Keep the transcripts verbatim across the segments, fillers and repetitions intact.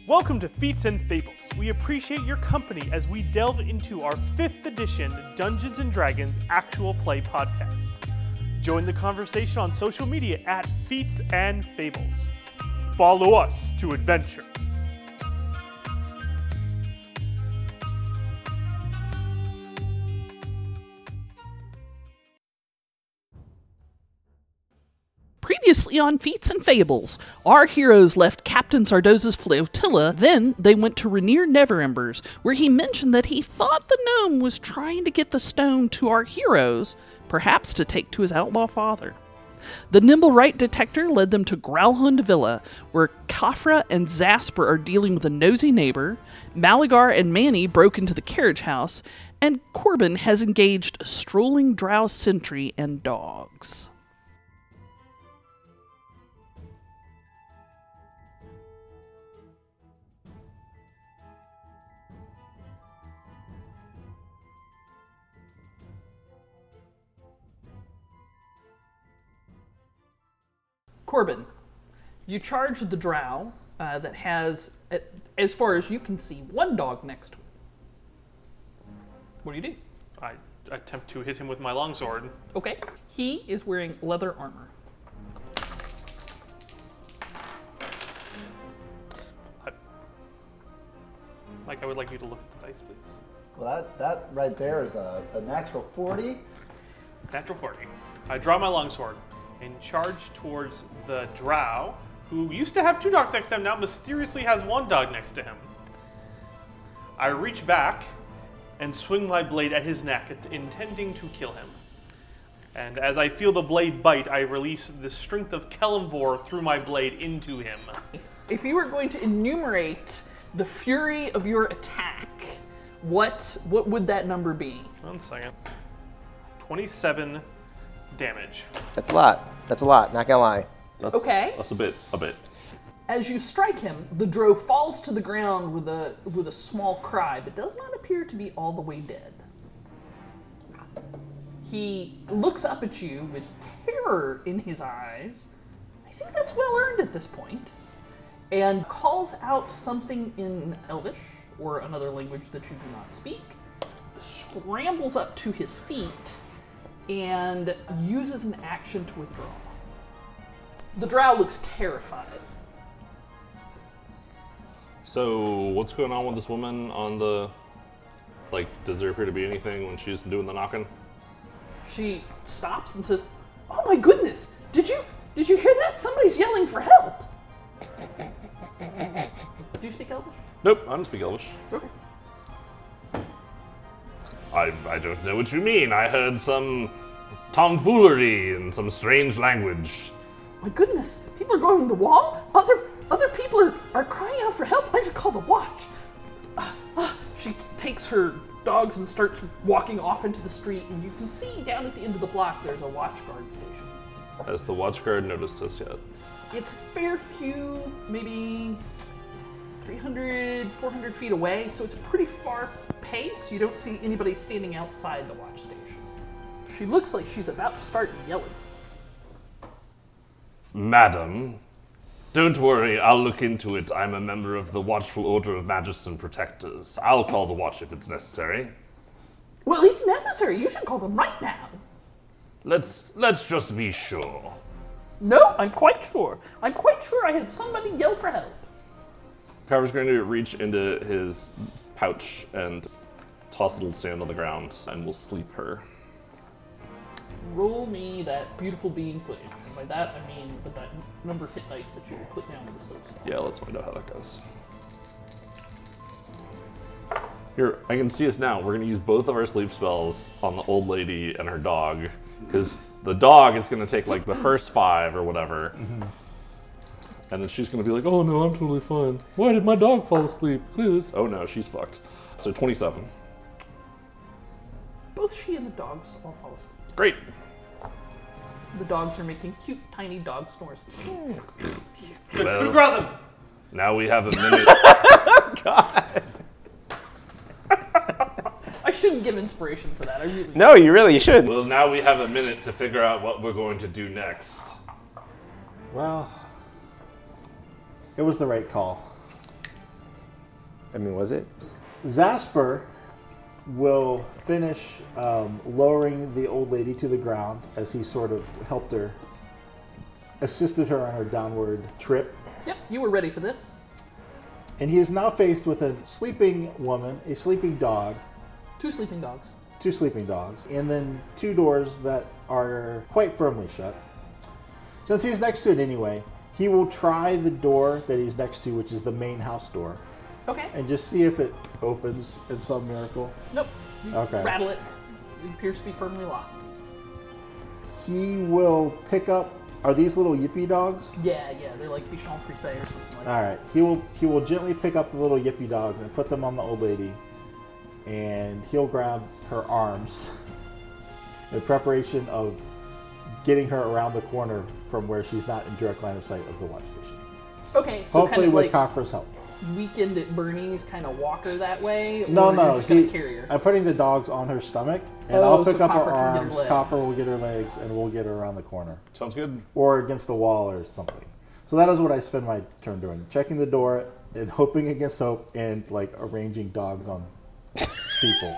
Welcome to Feats and Fables. We appreciate your company as we delve into our fifth edition Dungeons and Dragons actual play podcast. Join the conversation on social media at Feats and Fables. Follow us to adventure. Previously on Feats and Fables, our heroes left Captain Zardoza's flotilla, then they went to Rainier Neverembers, where he mentioned that he thought the gnome was trying to get the stone to our heroes, perhaps to take to his outlaw father. The Nimble Right detector led them to Growlhund Villa, where Kafra and Zasper are dealing with a nosy neighbor, Malagar and Manny broke into the carriage house, and Corbin has engaged a strolling drow sentry and dogs. Corbin, you charge the drow uh, that has, as far as you can see, one dog next to it. What do you do? I attempt to hit him with my longsword. Okay. He is wearing leather armor. I, Mike, I would like you to look at the dice, please. Well, that, that right there is a, a natural forty. Natural forty. I draw my longsword and charge towards the drow, who used to have two dogs next to him, now mysteriously has one dog next to him. I reach back and swing my blade at his neck, intending to kill him. And as I feel the blade bite, I release the strength of Kelemvor through my blade into him. If you were going to enumerate the fury of your attack, what what would that number be? One second. twenty-seven damage. That's a lot. That's a lot, not gonna lie. That's, Okay. That's a bit, a bit. As you strike him, the drow falls to the ground with a with a small cry, but does not appear to be all the way dead. He looks up at you with terror in his eyes. I think that's well earned at this point. And calls out something in Elvish, or another language that you do not speak, scrambles up to his feet, and uses an action to withdraw. The drow looks terrified. So, what's going on with this woman on the... Like, does there appear to be anything when she's doing the knocking? She stops and says, "Oh my goodness! Did you did you hear that? Somebody's yelling for help!" Do you speak Elvish? Nope, I don't speak Elvish. Okay. I, I don't know what you mean. I heard some tomfoolery in some strange language. My goodness! People are going to the wall. Other other people are, are crying out for help. I should call the watch. Uh, uh, she t- takes her dogs and starts walking off into the street, and you can see down at the end of the block there's a watch guard station. Has the watch guard noticed us yet? It's a fair few, maybe three hundred, four hundred feet away, so it's a pretty far pace. You don't see anybody standing outside the watch station. She looks like she's about to start yelling. Madam, don't worry, I'll look into it. I'm a member of the Watchful Order of Magistan Protectors. I'll call the watch if it's necessary. Well, it's necessary. You should call them right now. Let's let's just be sure. No, I'm quite sure. I'm quite sure I had somebody yell for help. Carver's going to reach into his pouch and toss a little sand on the ground, and we'll sleep her. Roll me that beautiful being footage. And by that, I mean with that number of hit dice that you put down with the soap spell. Yeah, let's find out how that goes. Here, I can see us now. We're going to use both of our sleep spells on the old lady and her dog, because the dog is going to take like the first five or whatever, mm-hmm. and then she's going to be like, "Oh no, I'm totally fine. Why did my dog fall asleep? Please." Oh no, she's fucked. So twenty-seven. Both she and the dogs all fall asleep. Great. The dogs are making cute, tiny dog snores. Well, Who brought them? now we have a minute. God. I shouldn't give inspiration for that. I really No, you really should. Well, now we have a minute to figure out what we're going to do next. Well, it was the right call. I mean, was it? Zasper will finish um, lowering the old lady to the ground as he sort of helped her, assisted her on her downward trip. Yep, you were ready for this. And he is now faced with a sleeping woman, a sleeping dog, Two sleeping dogs. two sleeping dogs, and then two doors that are quite firmly shut. Since he's next to it anyway, he will try the door that he's next to, which is the main house door, Okay. and just see if it opens in some miracle. Nope. You Okay. rattle it. It appears to be firmly locked. He will pick up. Are these little yippy dogs? Yeah, yeah, they're like Bichon Frise or something like that. All right. He will he will gently pick up the little yippy dogs and put them on the old lady, and he'll grab her arms in preparation of getting her around the corner from where she's not in direct line of sight of the watch station. Okay, so Hopefully kind of with like Kafra's help. Weekend at Bernie's kind of walk her that way? No, or no. You're just gonna he- carry her? I'm putting the dogs on her stomach, and Oh, I'll pick so up her Kafra can get her arms. legs. Kafra will get her legs, and we'll get her around the corner. Sounds good. Or against the wall or something. So that is what I spend my turn doing. Checking the door and hoping against hope and like arranging dogs on people.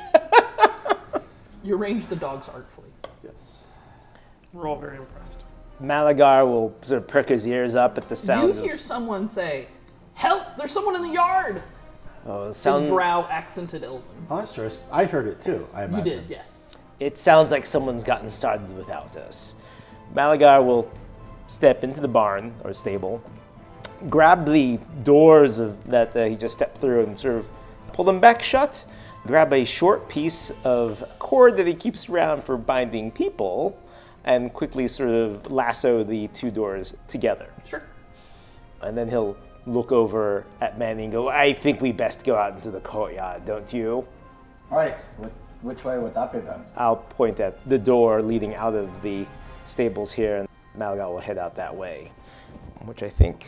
You arrange the dogs artfully. Yes. We're all very impressed. Malagar will sort of perk his ears up at the sound You hear of someone say, "Help! There's someone in the yard!" oh, the In sound. drow accented Elven. Oh, that's true. I heard it too, I You imagine. did, yes. It sounds like someone's gotten started without us. Malagar will step into the barn or stable, grab the doors of, that uh, he just stepped through and sort of pull them back shut, grab a short piece of cord that he keeps around for binding people, and quickly sort of lasso the two doors together. Sure. And then he'll look over at Manny and go, I think we best go out into the courtyard, don't you? All right, wh- which way would that be then? I'll point at the door leading out of the stables here, and Malagar will head out that way, which I think,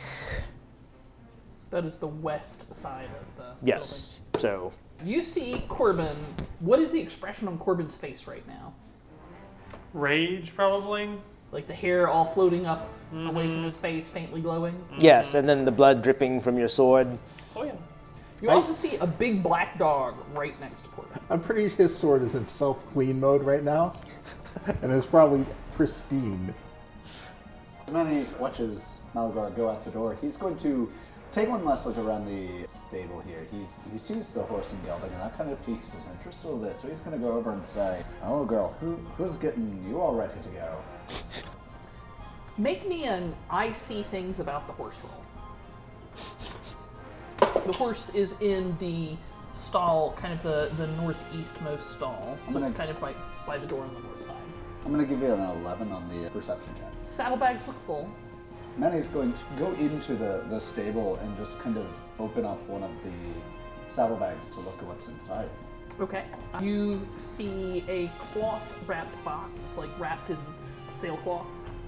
That is the west side of the yes. So, building. You see Corbin. What is the expression on Corbin's face right now? Rage, probably. Like the hair all floating up away from his face, faintly glowing. yes, and then the blood dripping from your sword. Oh, yeah. You also see a big black dog right next to Corbin. I'm pretty sure his sword is in self-clean mode right now, and is probably pristine. As Manny watches Malagar go out the door, he's going to take one last look around the stable here. He's, he sees the horse and gelding, and that kind of piques his interest a little bit. So he's going to go over and say, "Hello, girl. Who, who's getting you all ready to go?" Make me an I see things about the horse roll. The horse is in the stall, kind of the, the northeastmost stall. So gonna- it's kind of by, by the door on the north side. I'm going to give you an eleven on the perception check. Saddlebags look full. Manny's going to go into the, the stable and just kind of open up one of the saddlebags to look at what's inside. Okay. You see a cloth wrapped box. It's like wrapped in sailcloth.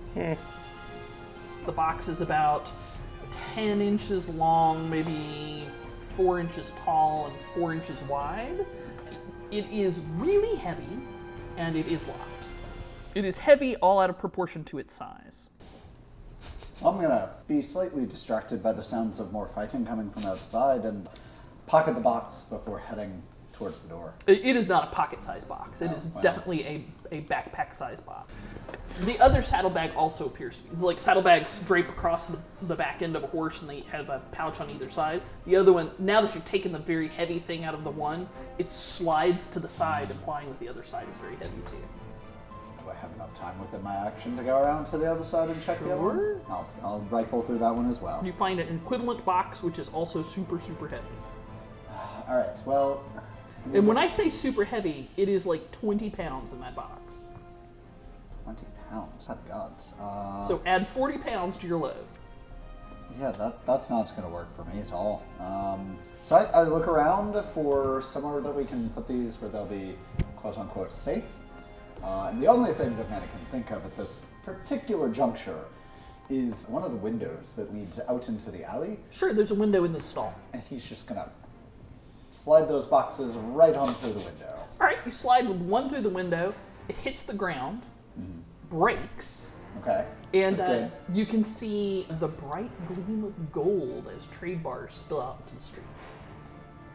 The box is about ten inches long, maybe four inches tall, and four inches wide. It is really heavy, and it is locked. It is heavy, all out of proportion to its size. I'm going to be slightly distracted by the sounds of more fighting coming from outside and pocket the box before heading towards the door. It it is not a pocket-sized box. It Oh, is wow. definitely a, a backpack-sized box. The other saddlebag also appears to be. It's like saddlebags drape across the, the back end of a horse, and they have a pouch on either side. The other one, now that you've taken the very heavy thing out of the one, it slides to the side, implying that the other side is very heavy too. Do I have enough time within my action to go around to the other side and check the other one? I'll, I'll rifle through that one as well. You find an equivalent box, which is also super, super heavy. All right, well, And when I say super heavy, it is like twenty pounds in that box. twenty pounds. By the gods. Uh, So add forty pounds to your load. yeah, that that's not going to work for me at all. Um, so I, I look around for somewhere that we can put these where they'll be quote unquote safe. Uh, and the only thing that Manny can think of at this particular juncture is one of the windows that leads out into the alley, Sure, there's a window in the stall. and he's just going to slide those boxes right on through the window. All right, you slide with one through the window. It hits the ground, breaks, Okay. and That's uh, good. you can see the bright gleam of gold as trade bars spill out into the street.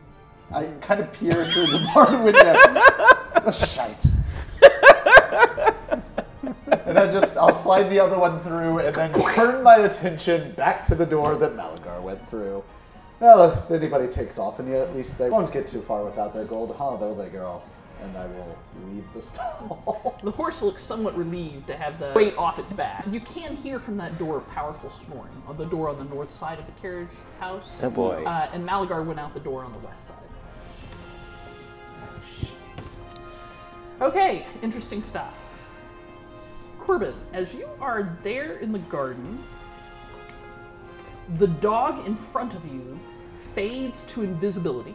I kind of peer through the barn window. Oh, shite. And I just, I'll slide the other one through and then turn my attention back to the door that Malagar went through. Well, if anybody takes off, and yet at least they won't get too far without their gold, huh, though they girl? And I will leave the stall. The horse looks somewhat relieved to have the weight off its back. You can hear from that door powerful snoring on the door on the north side of the carriage house. Oh boy. Uh, and Malagar went out the door on the west side. Okay, interesting stuff. Corbin, as you are there in the garden, the dog in front of you fades to invisibility.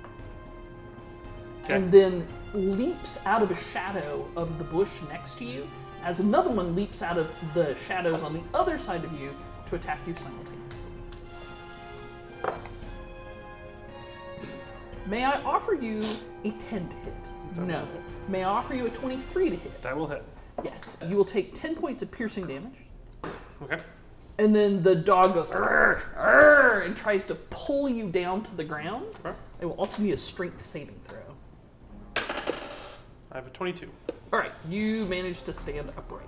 Okay. And then leaps out of a shadow of the bush next to you, as another one leaps out of the shadows on the other side of you to attack you simultaneously. May I offer you a ten to hit? No. May I offer you a twenty-three to hit? That will hit. Yes. You will take ten points of piercing damage. Okay. And then the dog goes "Arr, arr," and tries to pull you down to the ground. Okay. It will also need a strength saving throw. I have a twenty-two. All right, you managed to stand upright.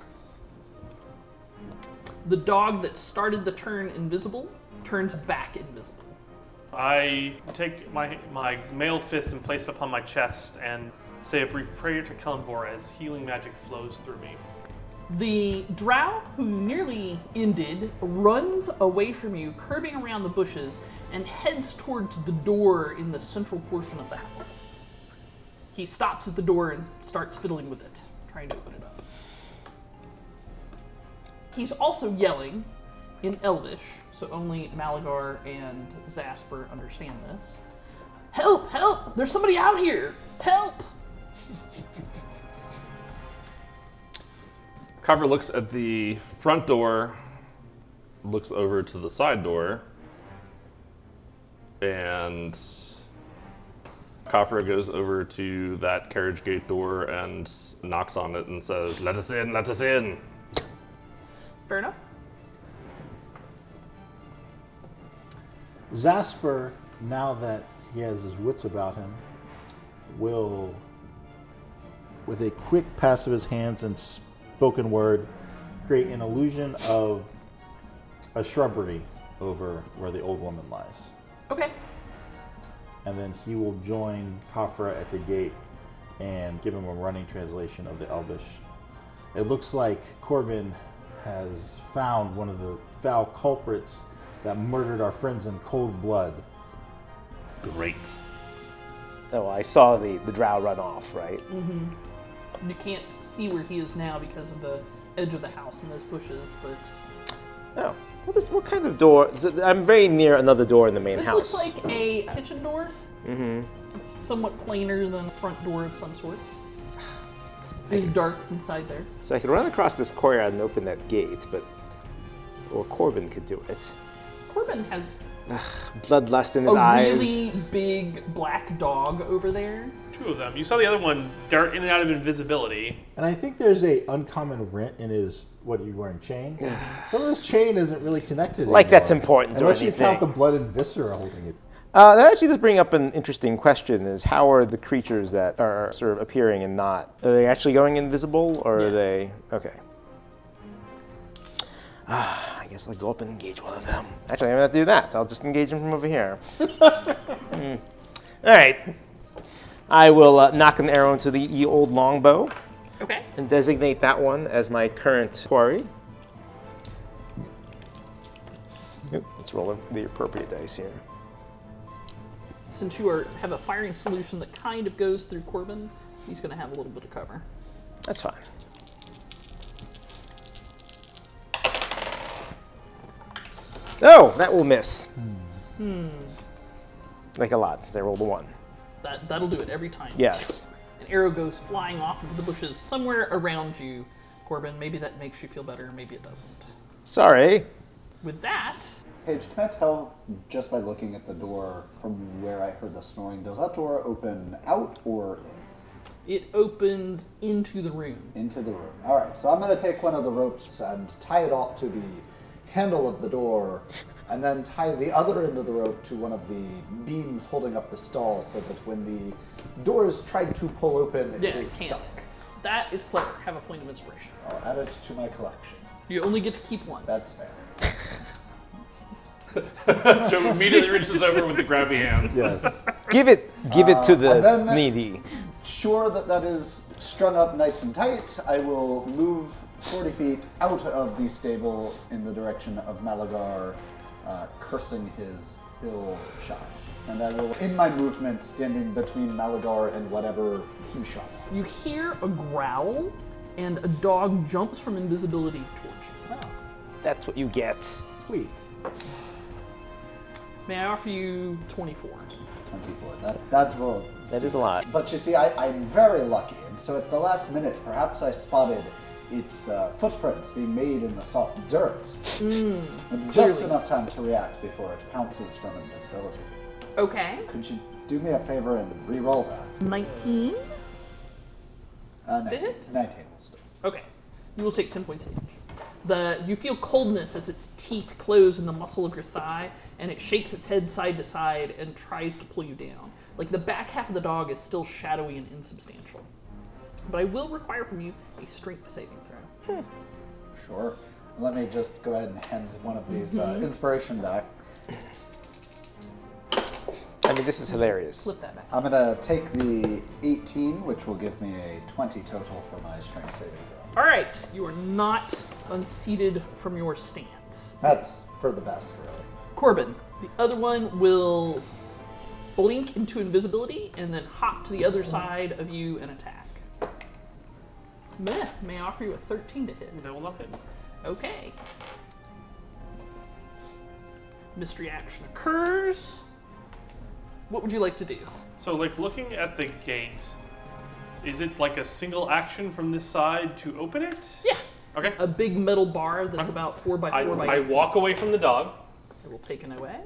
The dog that started the turn invisible turns back invisible. I take my my mailed fist and place it upon my chest and say a brief prayer to Kalimvor as healing magic flows through me. The drow, who nearly ended, runs away from you, curving around the bushes, and heads towards the door in the central portion of the house. He stops at the door and starts fiddling with it, trying to open it up. He's also yelling in Elvish, so only Malagar and Zasper understand this. Help! Help! There's somebody out here! Help! Carver looks at the front door, looks over to the side door, and Kafra goes over to that carriage gate door and knocks on it and says, "Let us in, let us in." Fair enough. Zasper, now that he has his wits about him, will, with a quick pass of his hands and spoken word, create an illusion of a shrubbery over where the old woman lies. Okay. And then he will join Kafra at the gate and give him a running translation of the Elvish. It looks like Corbin has found one of the foul culprits that murdered our friends in cold blood. Great. Oh, I saw the, the drow run off, right? You can't see where he is now because of the edge of the house and those bushes, but Oh, what, is, what kind of door? Is it, I'm very near another door in the main this house. looks like a kitchen door. Mm-hmm. It's somewhat plainer than a front door of some sort. It's dark inside there. So I could run across this courtyard and open that gate, but... Or Corbin could do it. Corbin has Bloodlust in his a eyes. really big black dog over there. Two of them. You saw the other one dart in and out of invisibility. And I think there's a uncommon rent in his, what are you wearing, chain? Some of his chain isn't really connected Like anymore, that's important or unless you anything. count the blood and viscera holding it. Uh, that actually does bring up an interesting question: is how are the creatures that are sort of appearing and not? Are they actually going invisible, or are Yes. they okay? Ah, I guess I'll go up and engage one of them. Actually, I'm gonna have to do that. I'll just engage him from over here. Mm. All right. I will uh, knock an arrow into the, the old longbow Okay. and designate that one as my current quarry. Oop, let's roll the appropriate dice here. Since you are have a firing solution that kind of goes through Corbin, he's going to have a little bit of cover. That's fine. Oh, that will miss. Hmm. Like a lot, since I rolled a one. That that'll do it every time. Yes. An arrow goes flying off into the bushes somewhere around you, Corbin. Maybe that makes you feel better, maybe it doesn't. Sorry. With that, Paige, can I tell just by looking at the door from where I heard the snoring, does that door open out or in? it opens into the room. Into the room. All right, so I'm going to take one of the ropes and tie it off to the handle of the door and then tie the other end of the rope to one of the beams holding up the stall so that when the doors tried to pull open, it Yeah, is it can't. stuck. That is clever. Have a point of inspiration. I'll add it to my collection. You only get to keep one. That's fair. Joe immediately reaches over with the grabby hands. Yes. Give it, give it to and the then- needy. Sure that that is strung up nice and tight, I will move forty feet out of the stable in the direction of Malagar, uh, cursing his ill shot. And I will, in my movement, standing between Malagar and whatever he shot. You hear a growl, and a dog jumps from invisibility towards you. That's what you get. Sweet. May I offer you twenty-four? twenty-four. That, that will... That is a lot. But you see, I, I'm very lucky, and so at the last minute, perhaps I spotted its uh, footprints being made in the soft dirt. Mm, and just clearly. enough time to react before it pounces from invisibility. Okay. Could you do me a favor and re-roll that? nineteen? Uh, Did nineteen. it? nineteen will still. Okay. You will take ten points damage. The you feel coldness as its teeth close in the muscle of your thigh, and it shakes its head side to side and tries to pull you down. Like the back half of the dog is still shadowy and insubstantial. But I will require from you a strength saving throw. Sure. Let me just go ahead and hand one of these uh, inspiration back. I mean, this is hilarious. Flip that back. I'm gonna take the eighteen, which will give me a twenty total for my strength saving throw. All right, you are not unseated from your stance. That's for the best, really. Corbin, the other one will blink into invisibility and then hop to the other side of you and attack. Meh, may I offer you a thirteen to hit. That will not hit. Okay. Mystery action occurs. What would you like to do? So, like, looking at the gate, is it like a single action from this side to open it? Yeah. Okay. A big metal bar that's about four by I, four by I eight. walk away from the dog. I will take it away.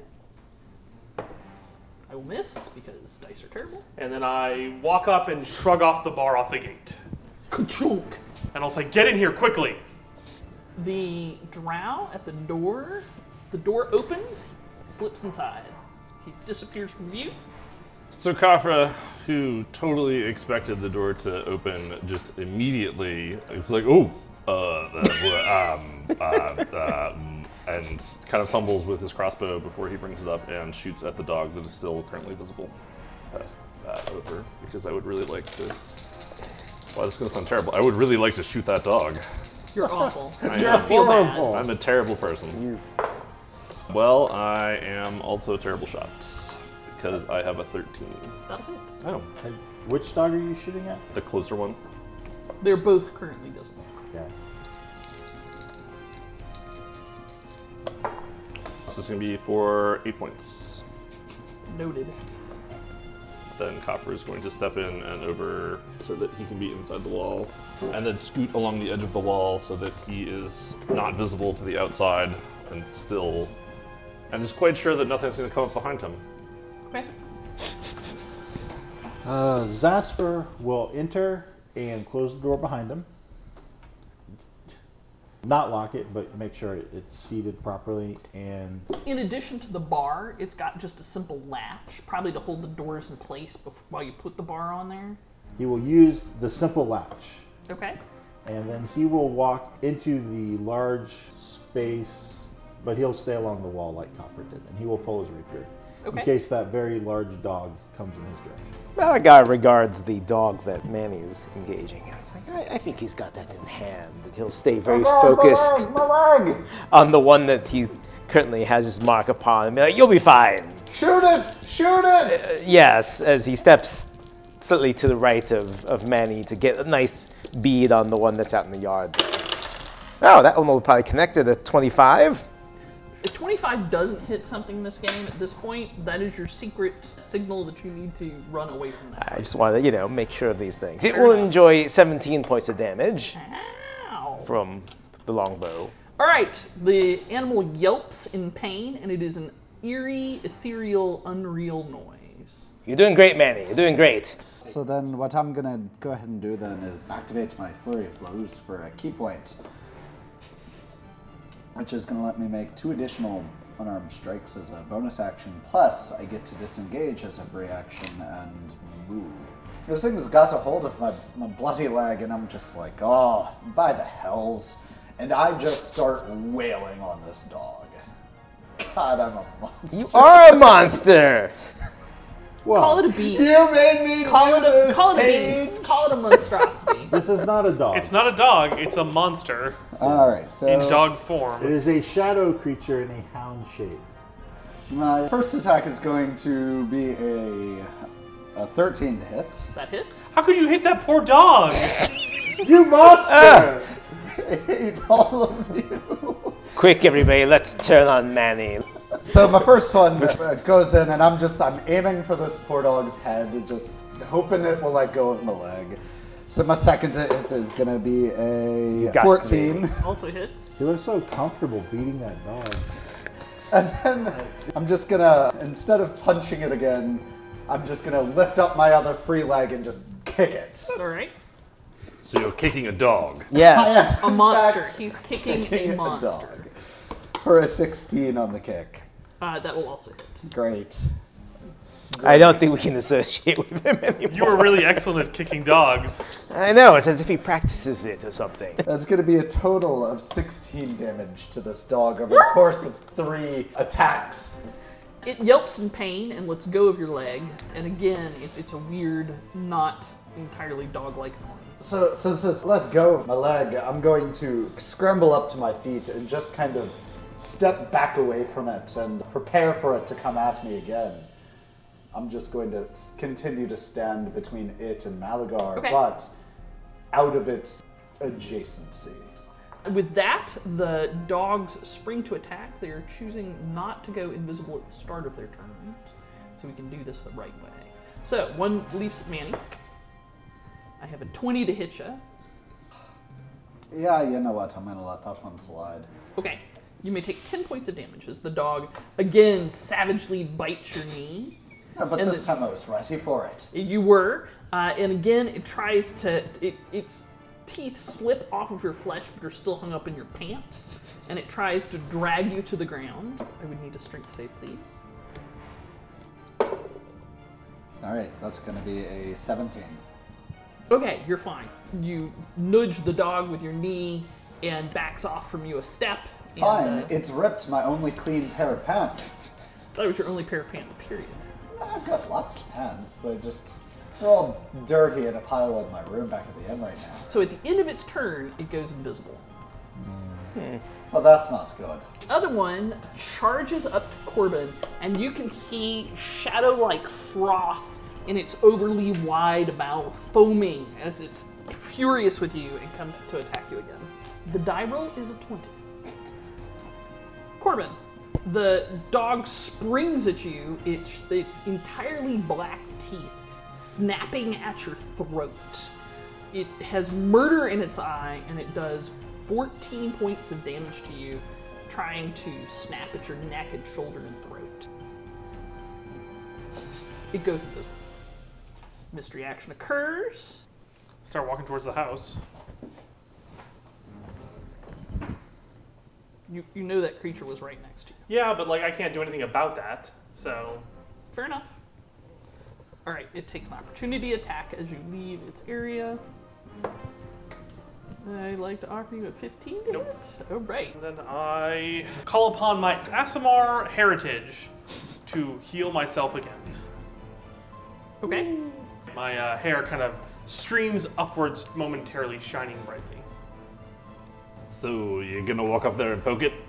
I will miss because dice are terrible. And then I walk up and shrug off the bar off the gate. Ka-chunk. And I'll say, get in here quickly. The drow at the door, the door opens, slips inside. He disappears from view. So Kafra, who totally expected the door to open just immediately, it's like, oh, uh, uh, um, uh, um, and kind of fumbles with his crossbow before he brings it up and shoots at the dog that is still currently visible. Pass that over, because I would really like to... Wow, this is going to sound terrible. I would really like to shoot that dog. You're awful. I You're am. feel bad. Horrible. I'm a terrible person. Well, I am also a terrible shot, because I have a thirteen. That'll hit. Oh, And which dog are you shooting at? the closer one. They're both currently visible. Yeah. This is going to be for eight points. Noted. Then Copper is going to step in and over so that he can be inside the wall, and then scoot along the edge of the wall so that he is not visible to the outside and still, and is quite sure that nothing's going to come up behind him. Okay. Uh, Zasper will enter and close the door behind him. Not lock it, but make sure it's seated properly. And In addition to the bar, it's got just a simple latch, probably to hold the doors in place before, while you put the bar on there. he will use the simple latch. Okay. And then he will walk into the large space, but he'll stay along the wall like Coffer did. And he will pull his rapier Okay. in case that very large dog comes in his direction. Malagar regards the dog that Manny's engaging. It's like, I, I think he's got that in hand. That he'll stay very focused My leg! on the one that he currently has his mark upon and be like, you'll be fine. Shoot it! Shoot it! Yes, as he steps slightly to the right of, of Manny to get a nice bead on the one that's out in the yard there. Oh, that one will probably connect at a twenty-five. If twenty-five doesn't hit something this game at this point, that is your secret signal that you need to run away from that. I just want to, you know, make sure of these things. It Fair will enough. enjoy seventeen points of damage Ow. from the longbow. All right, the animal yelps in pain, and it is an eerie, ethereal, unreal noise. You're doing great, Manny. You're doing great. So then what I'm gonna go ahead and do then is activate my Flurry of Blows for a key point, which is gonna let me make two additional unarmed strikes as a bonus action, plus I get to disengage as a reaction and move. This thing has got a hold of my, my bloody leg, and I'm just like, oh, by the hells. And I just start wailing on this dog. God, I'm a monster. You are a monster! Well, Call it a beast. You made me Call do it a this, call it a Paige. beast. Call it a monstrosity. this is not a dog. It's not a dog, it's a monster All right, so in dog form. It is a shadow creature in a hound shape. my first attack is going to be a, a thirteen to hit. That hits. How could you hit that poor dog? You monster! I hate all of you. Quick, everybody, let's turn on Manny. So my first one uh, goes in, and I'm just I'm aiming for this poor dog's head, just hoping it will let go of my leg. So my second hit is gonna be a Got fourteen, Also hits. He looks so comfortable beating that dog. and then I'm just gonna instead of punching it again, I'm just gonna lift up my other free leg and just kick it. All right. So you're kicking a dog. Yes. A monster. That's He's kicking kicking a a monster. dog. For a sixteen on the kick. Uh, that will also hit. Great. I don't think we can associate with him anymore. You were really excellent at kicking dogs. I know, it's as if he practices it or something. That's going to be a total of sixteen damage to this dog over the course of three attacks. It yelps in pain and lets go of your leg. And again, it, it's a weird, not entirely dog-like noise. So since it's let go of my leg, I'm going to scramble up to my feet and just kind of step back away from it and prepare for it to come at me again. I'm just going to s- continue to stand between it and Malagar, Okay. but out of its adjacency. With that, the dogs spring to attack. They are choosing not to go invisible at the start of their turn, so we can do this the right way. So, one leaps at Manny. I have a twenty to hit you. Yeah, you know what? I'm going to let that one slide. Okay, you may take ten points of damage as the dog again savagely bites your knee. Yeah, but And this the- time I was ready for it. You were, uh, and again, it tries to. It, its teeth slip off of your flesh, but are still hung up in your pants, and it tries to drag you to the ground. I would need a strength save, please. All right, that's going to be a seventeen. Okay, you're fine. You nudge the dog with your knee and backs off from you a step. And, Fine, uh, it's ripped my only clean pair of pants. that was your only pair of pants, period. I've got lots of pants. They just, they're all dirty in a pile in my room back at the inn right now. So at the end of its turn, it goes invisible. Well, that's not good. The other one charges up to Corbin, and you can see shadow-like froth in its overly wide mouth, foaming as it's furious with you and comes to attack you again. The die roll is a twenty. Corbin, the dog springs at you, its, its entirely black teeth snapping at your throat. It has murder in its eye, and it does fourteen points of damage to you, trying to snap at your neck and shoulder and throat. It goes invisible. Mystery action occurs. Start walking towards the house. You you know that creature was right next to you. Yeah, but like I can't do anything about that. So Fair enough. All right, it takes an opportunity attack as you leave its area. I'd like to offer you a fifteen to Nope. hit. All right. then I call upon my Asimar heritage to heal myself again. Okay. My uh, hair kind of streams upwards, momentarily shining brightly. So you're gonna walk up there and poke it?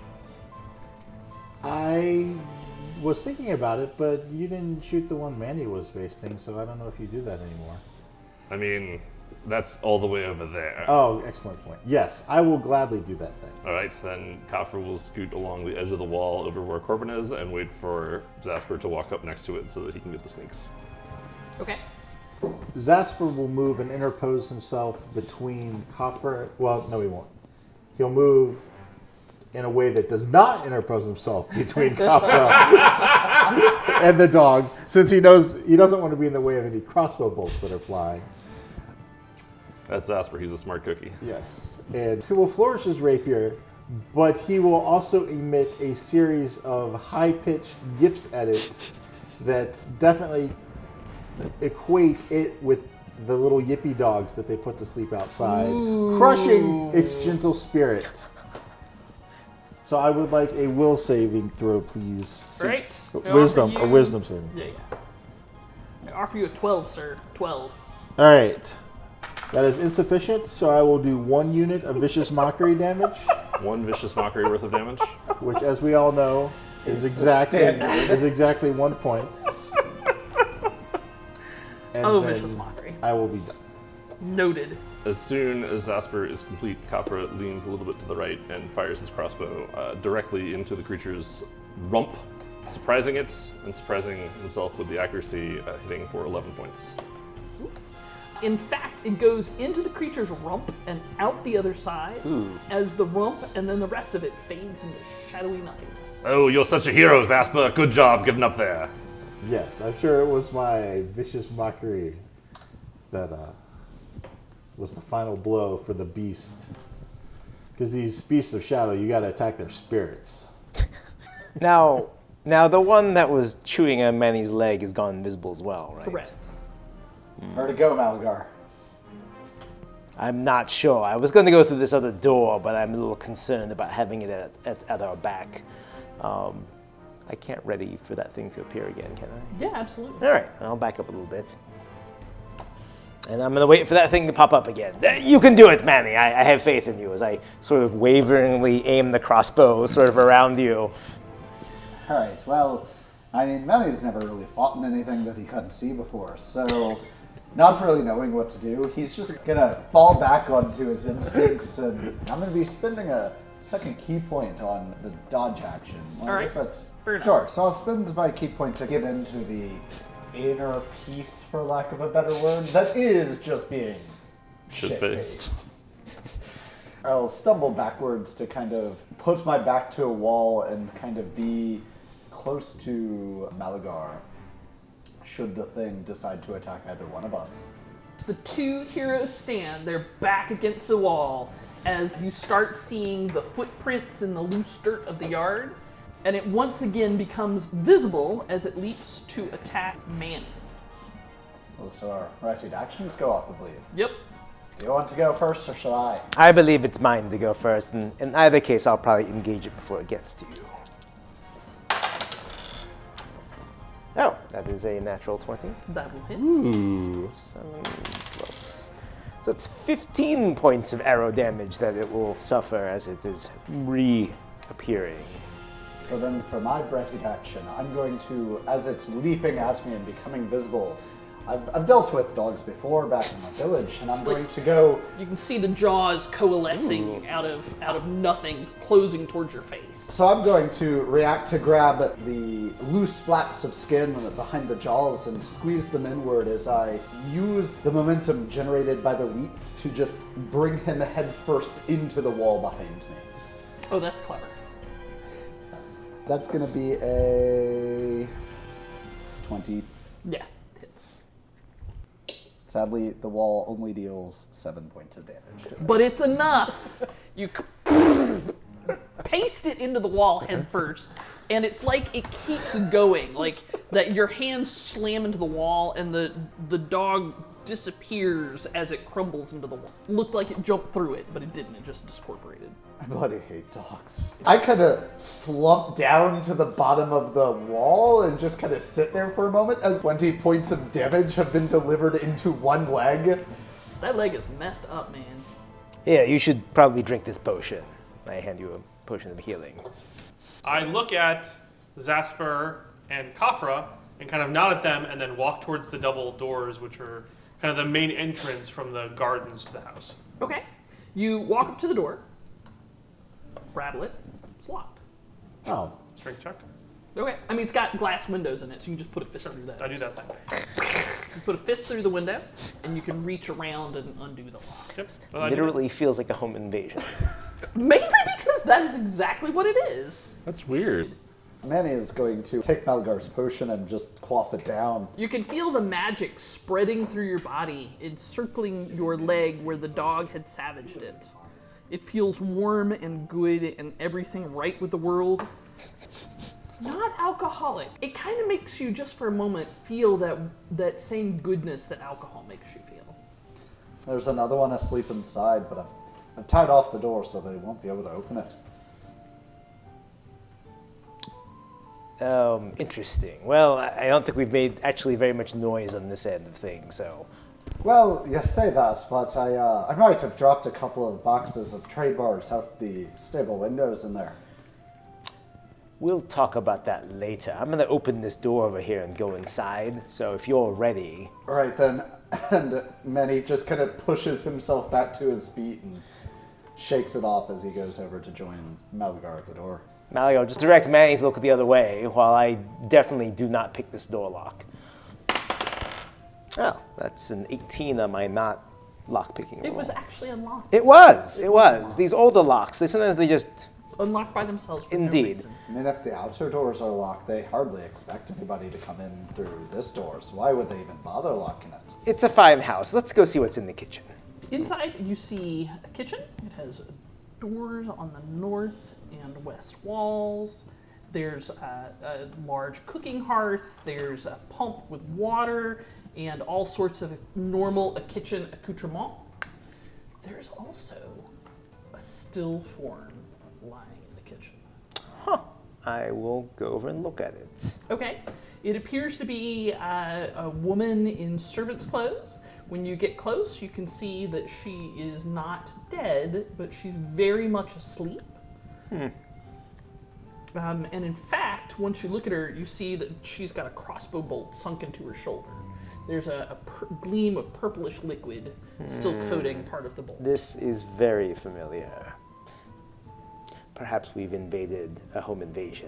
I was thinking about it, but you didn't shoot the one Manny was basting, so I don't know if you do that anymore. I mean, that's all the way over there. Oh, excellent point. Yes, I will gladly do that thing. All right, then Kafra will scoot along the edge of the wall over where Corbin is and wait for Zasper to walk up next to it so that he can get the snakes. Okay. Zasper will move and interpose himself between Kafra. Well, no, he won't. He'll move in a way that does not interpose himself between Kafra and the dog, since he knows he doesn't want to be in the way of any crossbow bolts that are flying. That's Zasper, he's a smart cookie. Yes. And he will flourish his rapier but he will also emit a series of high-pitched yips edits that definitely equate it with the little yippy dogs that they put to sleep outside, Ooh. crushing its gentle spirit. So I would like a will saving throw, please. Great. Wisdom, you... a wisdom saving. Yeah, yeah. I offer you a twelve, sir. twelve. All right. That is insufficient, so I will do one unit of vicious mockery damage. One vicious mockery worth of damage. Which, as we all know, is exactly is exactly one point. And oh, vicious mockery. I will be done. Noted. As soon as Zasper is complete, Kafra leans a little bit to the right and fires his crossbow uh, directly into the creature's rump, surprising it and surprising himself with the accuracy, uh, hitting for eleven points. Oof. In fact, it goes into the creature's rump and out the other side Ooh. as the rump, and then the rest of it fades into shadowy nothingness. Oh, you're such a hero, Zasper. Good job getting up there. Yes, I'm sure it was my vicious mockery that uh, was the final blow for the beast. Because these beasts of shadow, you got to attack their spirits. Now, now the one that was chewing on Manny's leg is gone invisible as well, right? Correct. Where to go, Malagar? I'm not sure. I was going to go through this other door, but I'm a little concerned about having it at, at, at our back. Um, I can't ready for that thing to appear again, can I? Yeah, absolutely. All right, I'll back up a little bit. And I'm going to wait for that thing to pop up again. You can do it, Manny. I, I have faith in you as I sort of waveringly aim the crossbow sort of around you. All right, well, I mean, Manny's never really fought in anything that he couldn't see before, so not really knowing what to do, he's just going to fall back onto his instincts, and I'm going to be spending a second key point on the dodge action. Well, All I right. guess that's Fair sure. enough. So I'll spend my key point to give in to the inner peace, for lack of a better word, that is just being shit-faced. I'll stumble backwards to kind of put my back to a wall and kind of be close to Malagar, should the thing decide to attack either one of us. The two heroes stand, their back against the wall, as you start seeing the footprints in the loose dirt of the yard, and it once again becomes visible as it leaps to attack Manny. Well, so our right actions go off, I believe. Yep. Do you want to go first, or shall I? I believe it's mine to go first, and in either case, I'll probably engage it before it gets to you. Oh, that is a natural twenty. That will hit. Ooh. Seven plus. So it's fifteen points of arrow damage that it will suffer as it is reappearing. So then for my Breathing action, I'm going to, as it's leaping at me and becoming visible, I've, I've dealt with dogs before back in my village, and I'm going to go... You can see the jaws coalescing out of out of nothing, closing towards your face. So I'm going to react to grab the loose flaps of skin behind the jaws and squeeze them inward as I use the momentum generated by the leap to just bring him headfirst into the wall behind me. Oh, that's clever. That's going to be a twenty. Yeah, hits. Sadly, the wall only deals seven points of damage to it. But it's enough. You paste it into the wall head first, and it's like it keeps going, like that your hands slam into the wall and the the dog disappears as it crumbles into the wall. Looked like it jumped through it, but it didn't. It just discorporated. I bloody hate dogs. I kind of slump down to the bottom of the wall and just kind of sit there for a moment as twenty points of damage have been delivered into one leg. That leg is messed up, man. Yeah, you should probably drink this potion. I hand you a potion of healing. I look at Zasper and Kafra and kind of nod at them and then walk towards the double doors, which are kind of the main entrance from the gardens to the house. Okay. You walk up to the door, rattle it, it's locked. Oh. Strength check. Okay. I mean, it's got glass windows in it, so you can just put a fist through that. I do that thing. You put a fist through the window, and you can reach around and undo the lock. Yep. Well, I do Literally feels like a home invasion. Mainly because that is exactly what it is. That's weird. Manny is going to take Malgar's potion and just quaff it down. You can feel the magic spreading through your body, encircling your leg where the dog had savaged it. It feels warm and good and everything right with the world. Not alcoholic. It kind of makes you, just for a moment, feel that that same goodness that alcohol makes you feel. There's another one asleep inside, but I've, I've tied off the door so they won't be able to open it. Um, interesting. Well, I I don't think we've made actually very much noise on this end of things, so. Well, you say that, but I uh, I might have dropped a couple of boxes of trade bars out the stable windows in there. We'll talk about that later. I'm gonna open this door over here and go inside, so if you're ready. All right then, and Manny just kind of pushes himself back to his feet and shakes it off as he goes over to join Malagar at the door. Malago, just direct Manny to look the other way while I definitely do not pick this door lock. Oh, that's an eighteen on my not lock picking roll. It was actually unlocked. It was. It was. These older locks, they sometimes they just. Unlocked by themselves for Indeed. no reason. I mean, if the outer doors are locked, they hardly expect anybody to come in through this door, so why would they even bother locking it? It's a fine house. Let's go see what's in the kitchen. Inside, you see a kitchen. It has doors on the north and west walls. There's a, a large cooking hearth. There's a pump with water and all sorts of normal kitchen accoutrement. There's also a still form lying in the kitchen. Huh. I will go over and look at it. Okay. It appears to be uh, a woman in servant's clothes. When you get close, you can see that she is not dead, but she's very much asleep. Hmm. Um, and in fact, once you look at her, you see that she's got a crossbow bolt sunk into her shoulder. There's a, a per- gleam of purplish liquid still coating part of the bolt. This is very familiar. Perhaps we've invaded a home invasion.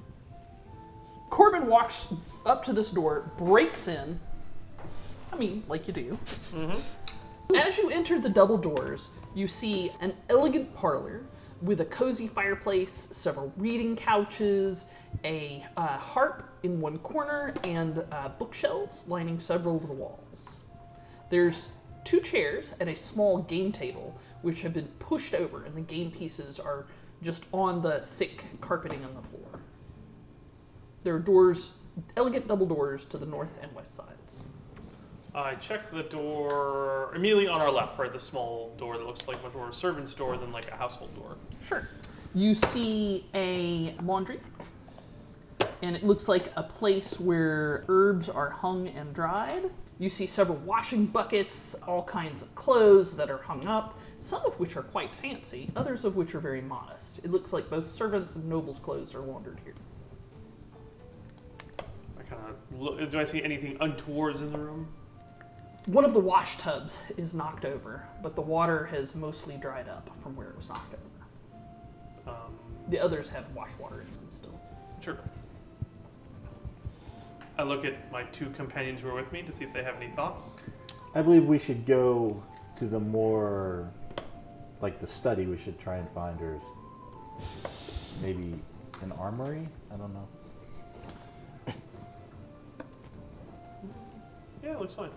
Corbin walks up to this door, breaks in. I mean, like you do. Mm-hmm. As you enter the double doors, you see an elegant parlor with a cozy fireplace, several reading couches, a uh, harp in one corner, and uh, bookshelves lining several of the walls. There's two chairs and a small game table, which have been pushed over, and the game pieces are just on the thick carpeting on the floor. There are doors, elegant double doors to the north and west sides. I check the door immediately on our left, right? The small door that looks like much more a servant's door than like a household door. Sure. You see a laundry, and it looks like a place where herbs are hung and dried. You see several washing buckets, all kinds of clothes that are hung up, some of which are quite fancy, others of which are very modest. It looks like both servants' and nobles' clothes are laundered here. I kind of look. Do I see anything untoward in the room? One of the wash tubs is knocked over, but the water has mostly dried up from where it was knocked over. Um, The others have wash water in them still. sure. I look at my two companions who are with me to see if they have any thoughts. I believe we should go to the more, like the study. We should try and find her. Maybe an armory? I don't know. Yeah, it looks fine.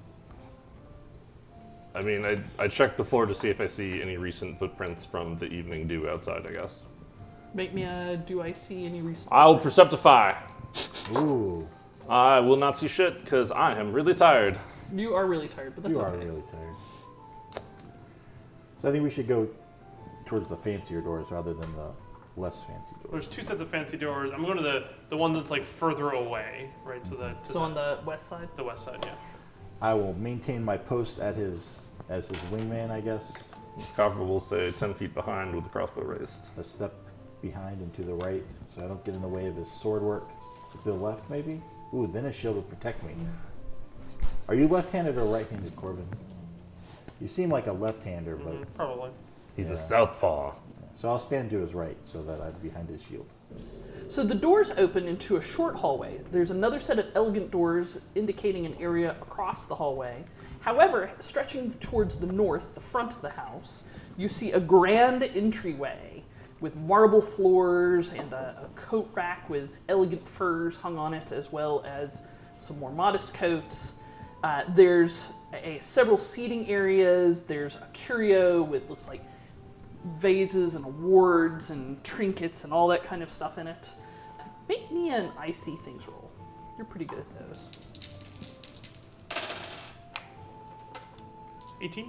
I mean, I I checked the floor to see if I see any recent footprints from the evening dew outside, I guess. Make me a, do I see any recent... I'll perceptify. Ooh, I will not see shit because I am really tired. You are really tired, but that's you are okay. really tired. So I think we should go towards the fancier doors rather than the less fancy doors. There's two sets of fancy doors. I'm going to the the one that's like further away, right? To the to So the, on the west side? the west side, yeah. I will maintain my post at his as his wingman, I guess. Coffer will stay ten feet behind with the crossbow raised. A step behind and to the right, so I don't get in the way of his sword work. To the left, maybe? Ooh, then his shield will protect me. Are you left-handed or right-handed, Corbin? You seem like a left-hander, but... Mm, probably. He's Yeah. a southpaw. So I'll stand to his right so that I'm behind his shield. So the doors open into a short hallway. There's another set of elegant doors indicating an area across the hallway. However, stretching towards the north, the front of the house, you see a grand entryway with marble floors and a, a coat rack with elegant furs hung on it, as well as some more modest coats. Uh, there's a, several seating areas. There's a curio with looks like vases and awards and trinkets and all that kind of stuff in it. Make me an I see things roll. You're pretty good at those. eighteen?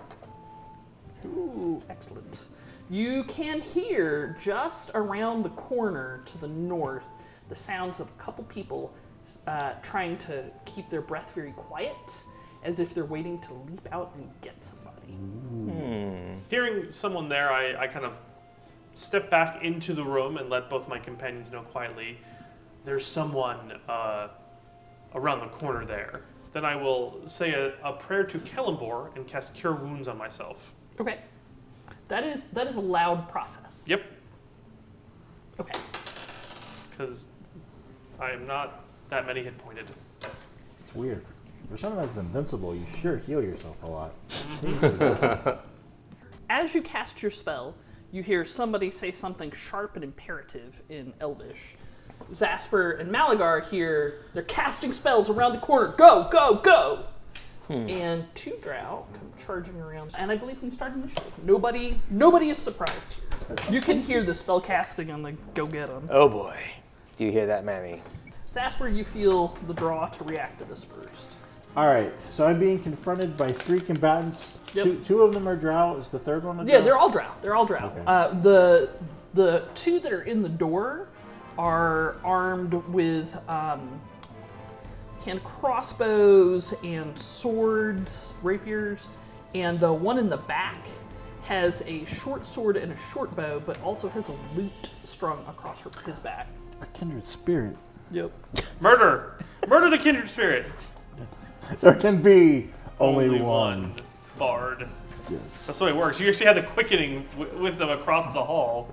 Ooh, excellent. You can hear just around the corner to the north the sounds of a couple people uh, trying to keep their breath very quiet, as if they're waiting to leap out and get somebody. Hmm. Hearing someone there, I, I kind of step back into the room and let both my companions know quietly, there's someone uh, around the corner there. Then I will say a, a prayer to Kellenbor and cast Cure Wounds on myself. Okay. That is that is a loud process. Yep, Okay. because I am not that many hit pointed. It's weird. For something that's invincible, you sure heal yourself a lot. As you cast your spell, you hear somebody say something sharp and imperative in Elvish. Zasper and Malagar here, they're casting spells around the corner. Go, go, go! Hmm. And two drow come charging around, and I believe we can start initiative. Nobody, nobody is surprised here. You can hear the spell casting on the go get 'em. Oh boy. Do you hear that, Manny? Zasper, you feel the draw to react to this first. All right, so I'm being confronted by three combatants. Yep. Two, two of them are drow. Is the third one a drow? Yeah, they're all drow. They're all drow. Okay. Uh, the the two that are in the door are armed with um, hand crossbows and swords, rapiers, and the one in the back has a short sword and a short bow, but also has a lute strung across her, his back. A kindred spirit. Yep. Murder! Murder the kindred spirit! There can be only, one. Bard. Yes. That's the way it works. You actually had the quickening w- with them across the hall.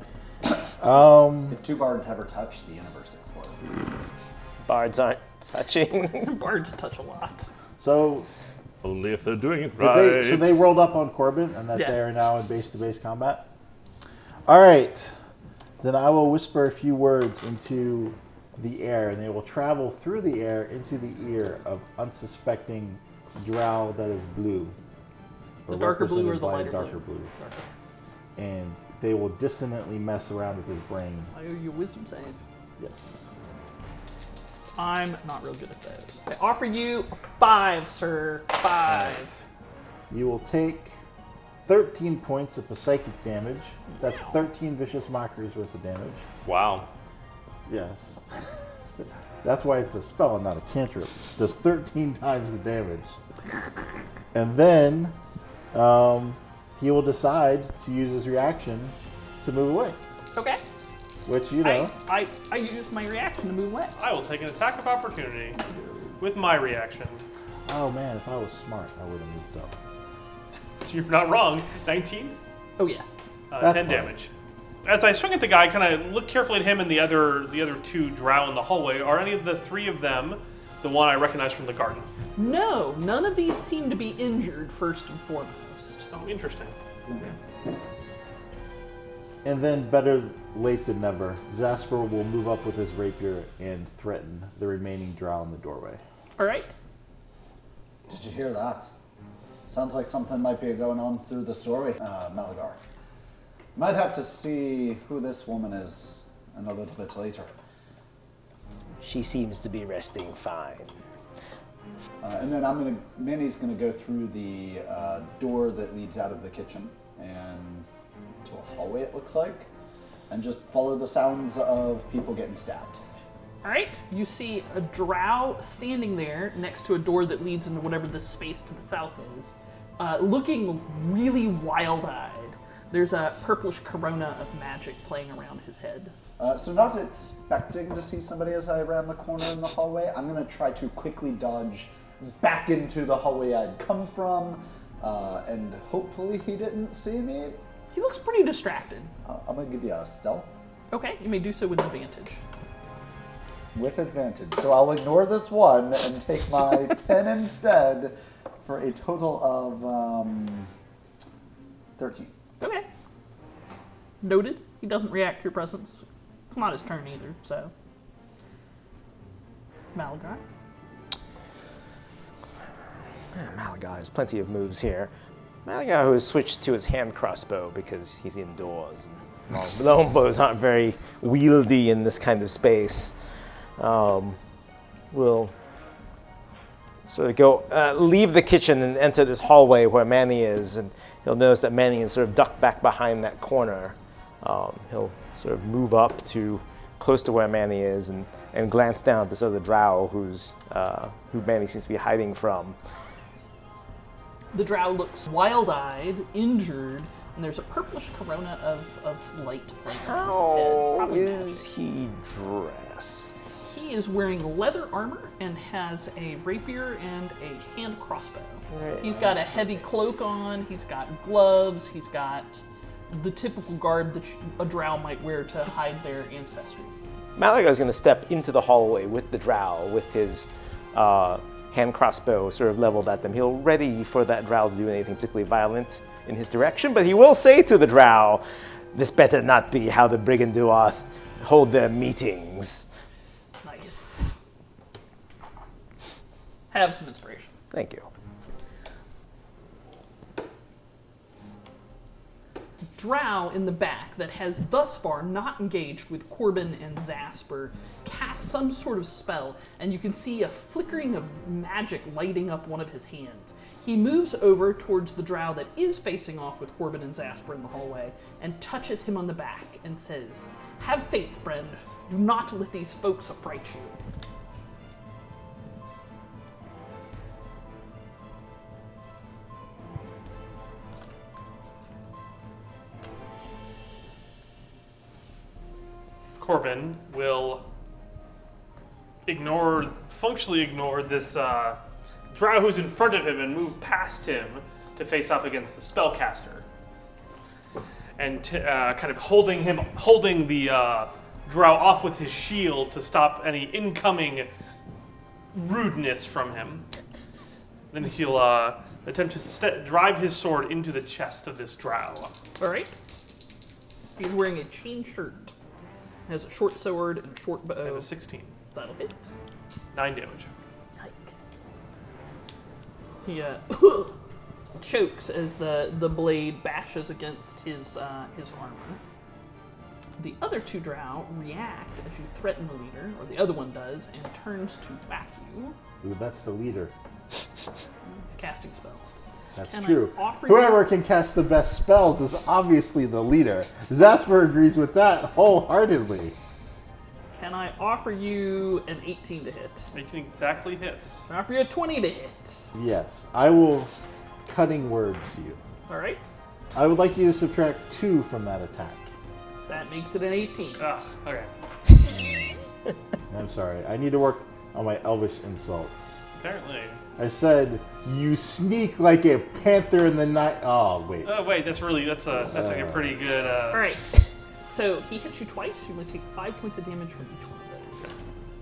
Um. If two bards ever touch, the universe explodes. Bards aren't touching. Bards touch a lot. So Only if they're doing it did right. they? So they rolled up on Corbin, and that Yeah. they are now in base-to-base combat. All right. Then I will whisper a few words into the air, and they will travel through the air into the ear of unsuspecting drow that is blue. The darker blue or represented the by a lighter darker blue? blue. Darker. And they will dissonantly mess around with his brain. I owe you a wisdom save. Yes. I'm not real good at those. I offer you a five, sir. Five. You will take thirteen points of psychic damage. That's thirteen vicious mockeries worth of damage. Wow. Yes. That's why it's a spell and not a cantrip. It does thirteen times the damage. And then um, he will decide to use his reaction to move away. Okay. Which, you know. I, I, I use my reaction to move away. I will take an attack of opportunity with my reaction. Oh man, if I was smart, I would have moved up. You're not wrong. nineteen? Oh yeah. Uh, That's ten fine. damage. As I swing at the guy, kind of look carefully at him and the other the other two drow in the hallway. Are any of the three of them the one I recognize from the garden? No, none of these seem to be injured first and foremost. Oh, interesting. And then, better late than never, Zasper will move up with his rapier and threaten the remaining drow in the doorway. All right. Did you hear that? Sounds like something might be going on through the story, uh, Malagar. Might have to see who this woman is in a little bit later. She seems to be resting fine. Uh, and then I'm gonna, Manny's gonna go through the uh, door that leads out of the kitchen and to a hallway it looks like, and just follow the sounds of people getting stabbed. All right. You see a drow standing there next to a door that leads into whatever this space to the south is, uh, looking really wild-eyed. There's a purplish corona of magic playing around his head. Uh, so not expecting to see somebody as I ran the corner in the hallway, I'm gonna try to quickly dodge back into the hallway I'd come from, uh, and hopefully he didn't see me. He looks pretty distracted. Uh, I'm gonna give you a stealth Okay, you may do so with advantage. with advantage. So I'll ignore this one and take my ten instead for a total of um, thirteen. Okay. Noted. He doesn't react to your presence. It's not his turn either, so. Malagar. Malaga has plenty of moves here. Malagar, who has switched to his hand crossbow because he's indoors. And long, longbows aren't very wieldy in this kind of space. Um, will sort of go, uh, leave the kitchen and enter this hallway where Manny is, and he'll notice that Manny is sort of ducked back behind that corner. Um, he'll sort of move up to close to where Manny is and, and glance down at this other drow who's uh, who Manny seems to be hiding from. The drow looks wild-eyed, injured, and there's a purplish corona of, of light playing on his head. How Probably is magic. he dressed? He is wearing leather armor and has a rapier and a hand crossbow. Right. He's got a heavy cloak on, he's got gloves, he's got the typical garb that a drow might wear to hide their ancestry. Malagar is going to step into the hallway with the drow with his uh, hand crossbow sort of leveled at them. He'll ready for that drow to do anything particularly violent in his direction, but he will say to the drow, "This better not be how the Briganduath hold their meetings." Nice. Have some inspiration. Thank you. Drow in the back that has thus far not engaged with Corbin and Zasper casts some sort of spell, and you can see a flickering of magic lighting up one of his hands. He moves over towards the drow that is facing off with Corbin and Zasper in the hallway and touches him on the back and says, "Have faith, friend. Do not let these folks affright you." Corbin will ignore, functionally ignore this uh, drow who's in front of him and move past him to face off against the spellcaster. And t- uh, kind of holding him, holding the uh, drow off with his shield to stop any incoming rudeness from him. Then he'll uh, attempt to st- drive his sword into the chest of this drow. All right. He's wearing a chain shirt. Has a short sword and a short And bow. a sixteen. That'll hit. Nine damage. Yike. He uh, chokes as the, the blade bashes against his uh, his armor. The other two drow react as you threaten the leader, or the other one does, and turns to whack you. Ooh, that's the leader. He's casting spells. That's Can I true. offer you- Whoever can cast the best spells is obviously the leader. Zasper agrees with that wholeheartedly. Can I offer you an eighteen to hit? eighteen exactly hits. Can I offer you a twenty to hit? Yes, I will cutting words you. All right. I would like you to subtract two from that attack. That makes it an eighteen. Ugh, okay. I'm sorry. I need to work on my elvish insults. Apparently. I said, "You sneak like a panther in the night." Oh, wait. Oh wait, that's really that's a that's like a pretty good. Uh, All right. So he hits you twice. You only take five points of damage from each one of those.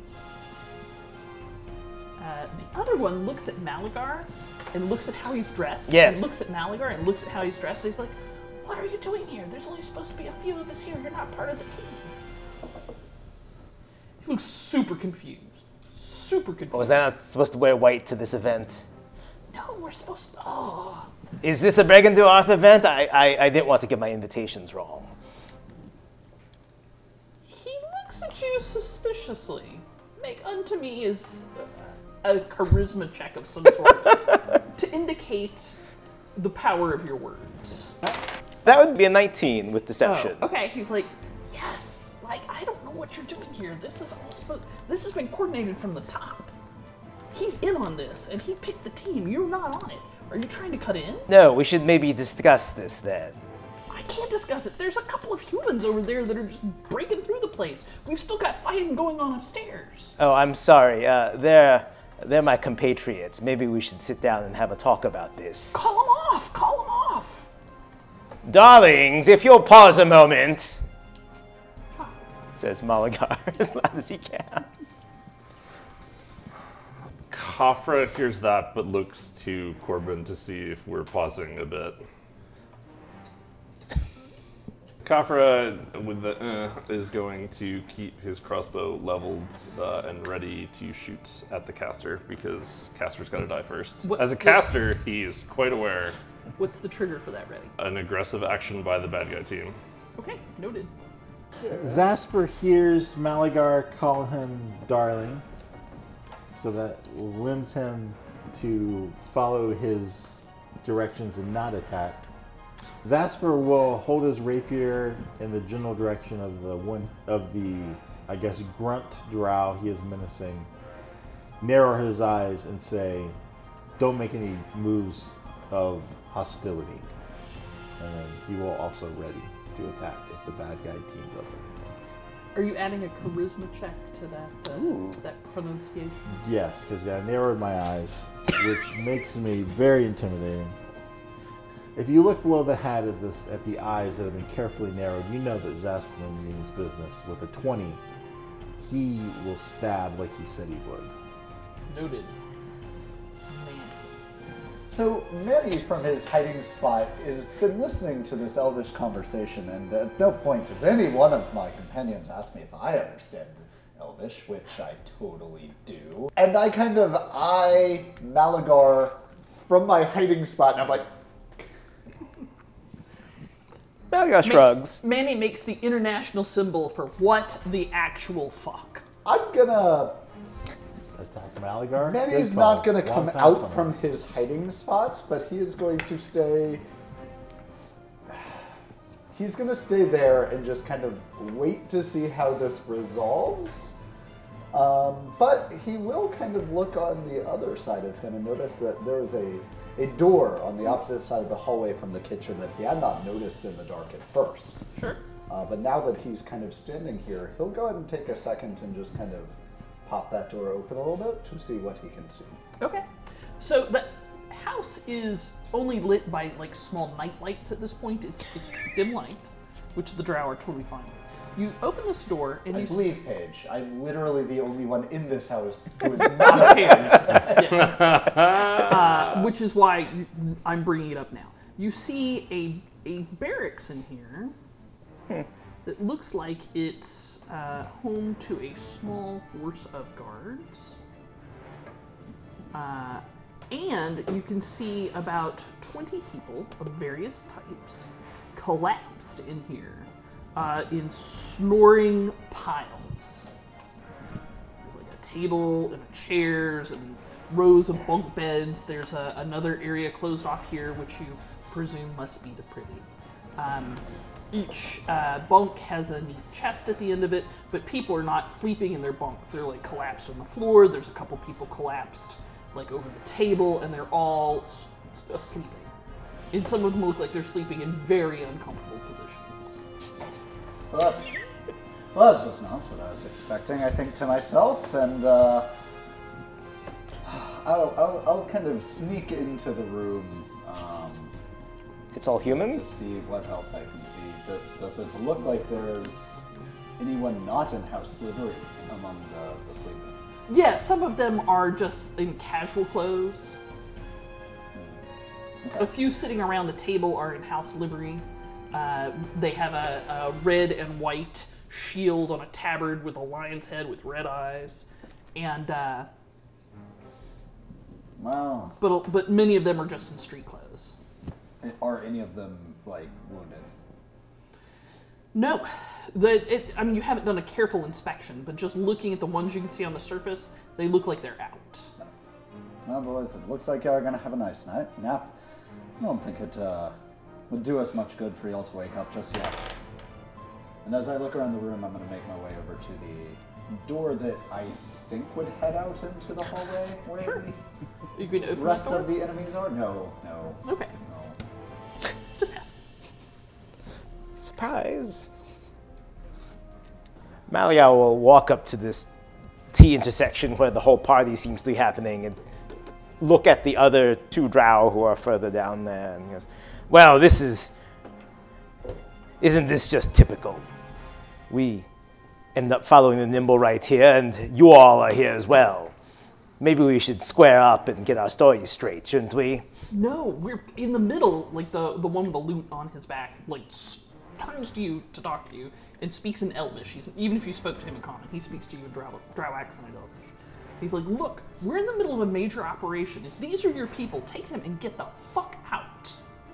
Uh, the other one looks at Malagar and looks at how he's dressed. Yes. And looks at Malagar and looks at how he's dressed. He's like, "What are you doing here? There's only supposed to be a few of us here. You're not part of the team." He looks super confused. Super confused. Was I not supposed to wear white to this event? No, we're supposed to. Oh. Is this a Briganduath event? I, I, I didn't want to get my invitations wrong. He looks at you suspiciously. Make unto me is a charisma check of some sort to indicate the power of your words. That would be a nineteen with deception. Oh, okay, he's like, yes. Like, I don't know what you're doing here. This is all supposed. This has been coordinated from the top. He's in on this, and he picked the team. You're not on it. Are you trying to cut in? No, we should maybe discuss this then. I can't discuss it. There's a couple of humans over there that are just breaking through the place. We've still got fighting going on upstairs. Oh, I'm sorry. Uh, they're they're my compatriots. Maybe we should sit down and have a talk about this. Call them off. Call them off. Darlings, if you'll pause a moment, says Malagar as loud as he can. Khafra hears that, but looks to Corbin to see if we're pausing a bit. Khafra, with the uh, is going to keep his crossbow leveled uh, and ready to shoot at the caster because caster's got to die first. What- As a caster, he's quite aware What's the trigger for that, ready? An aggressive action by the bad guy team. Okay, noted. Zasper hears Malagar call him darling, so that lends him to follow his directions and not attack. Zasper will hold his rapier in the general direction of the one of the, I guess, grunt drow he is menacing, narrow his eyes and say, don't make any moves of hostility. And then he will also ready to attack if the bad guy team does anything. Are you adding a charisma check to that uh, that pronunciation? Yes, because I narrowed my eyes, which makes me very intimidating. If you look below the hat at this, at the eyes that have been carefully narrowed, you know that Zasper means business. With a twenty, he will stab like he said he would. Noted. Man. So Manny, from his hiding spot, has been listening to this elvish conversation, and at no point has any one of my companions asked me if I understand elvish, which I totally do. And I kind of eye Malagar from my hiding spot, and I'm like, Malagar shrugs. Manny makes the international symbol for what the actual fuck. I'm gonna... Attack Malagar? Manny's Good not call. gonna Well come done, out Connor. from his hiding spot, but he is going to stay... He's gonna stay there and just kind of wait to see how this resolves. Um, but he will kind of look on the other side of him and notice that there is a, a door on the opposite side of the hallway from the kitchen that he had not noticed in the dark at first. Sure. Uh, but now that he's kind of standing here, he'll go ahead and take a second and just kind of pop that door open a little bit to see what he can see. Okay. So the house is only lit by like small night lights at this point. It's it's dim light, which the drow are totally fine with. You open this door and I you s- believe, Paige, I'm literally the only one in this house who is not a Paige. uh, which is why you- I'm bringing it up now. You see a a barracks in here that looks like it's uh, home to a small force of guards. Uh, and you can see about twenty people of various types collapsed in here uh, in snoring piles. There's like a table and chairs and rows of bunk beds. There's a, another area closed off here, which you presume must be the privy. Um, each uh, bunk has a neat chest at the end of it, but people are not sleeping in their bunks. They're like collapsed on the floor. There's a couple people collapsed like over the table, and they're all s- s- sleeping. And some of them look like they're sleeping in very uncomfortable positions. Well, that's, well, that was not what I was expecting, I think, to myself, and uh, I'll, I'll, I'll kind of sneak into the room um, It's all to humans? see what else I can see. Do, does it look like there's anyone not in house livery among the, the sleeping? Yeah, some of them are just in casual clothes. Okay. A few sitting around the table are in house livery. Uh, they have a, a red and white shield on a tabard with a lion's head with red eyes, and uh, Well, but but many of them are just in street clothes. are any of them, like, wounded? No, the it, I mean you haven't done a careful inspection, but just looking at the ones you can see on the surface, they look like they're out. Well, boys, it looks like you're gonna have a nice night nap. I don't think it uh, would do us much good for y'all to wake up just yet. And as I look around the room, I'm gonna make my way over to the door that I think would head out into the hallway where Sure. the You can open rest that door? of the enemies are. No, no, Okay, no. just ask. Surprise. Malagar will walk up to this T intersection where the whole party seems to be happening and look at the other two drow who are further down there and he goes, well, this is... Isn't this just typical? We end up following the nimble right here and you all are here as well. Maybe we should square up and get our stories straight, shouldn't we? No, we're in the middle. Like the the one with the loot on his back, like s- turns to you to talk to you and speaks in Elvish. He's, even if you spoke to him in common, he speaks to you in Drow, drow accent in Elvish. He's like, "Look, we're in the middle of a major operation. If these are your people, take them and get the fuck out."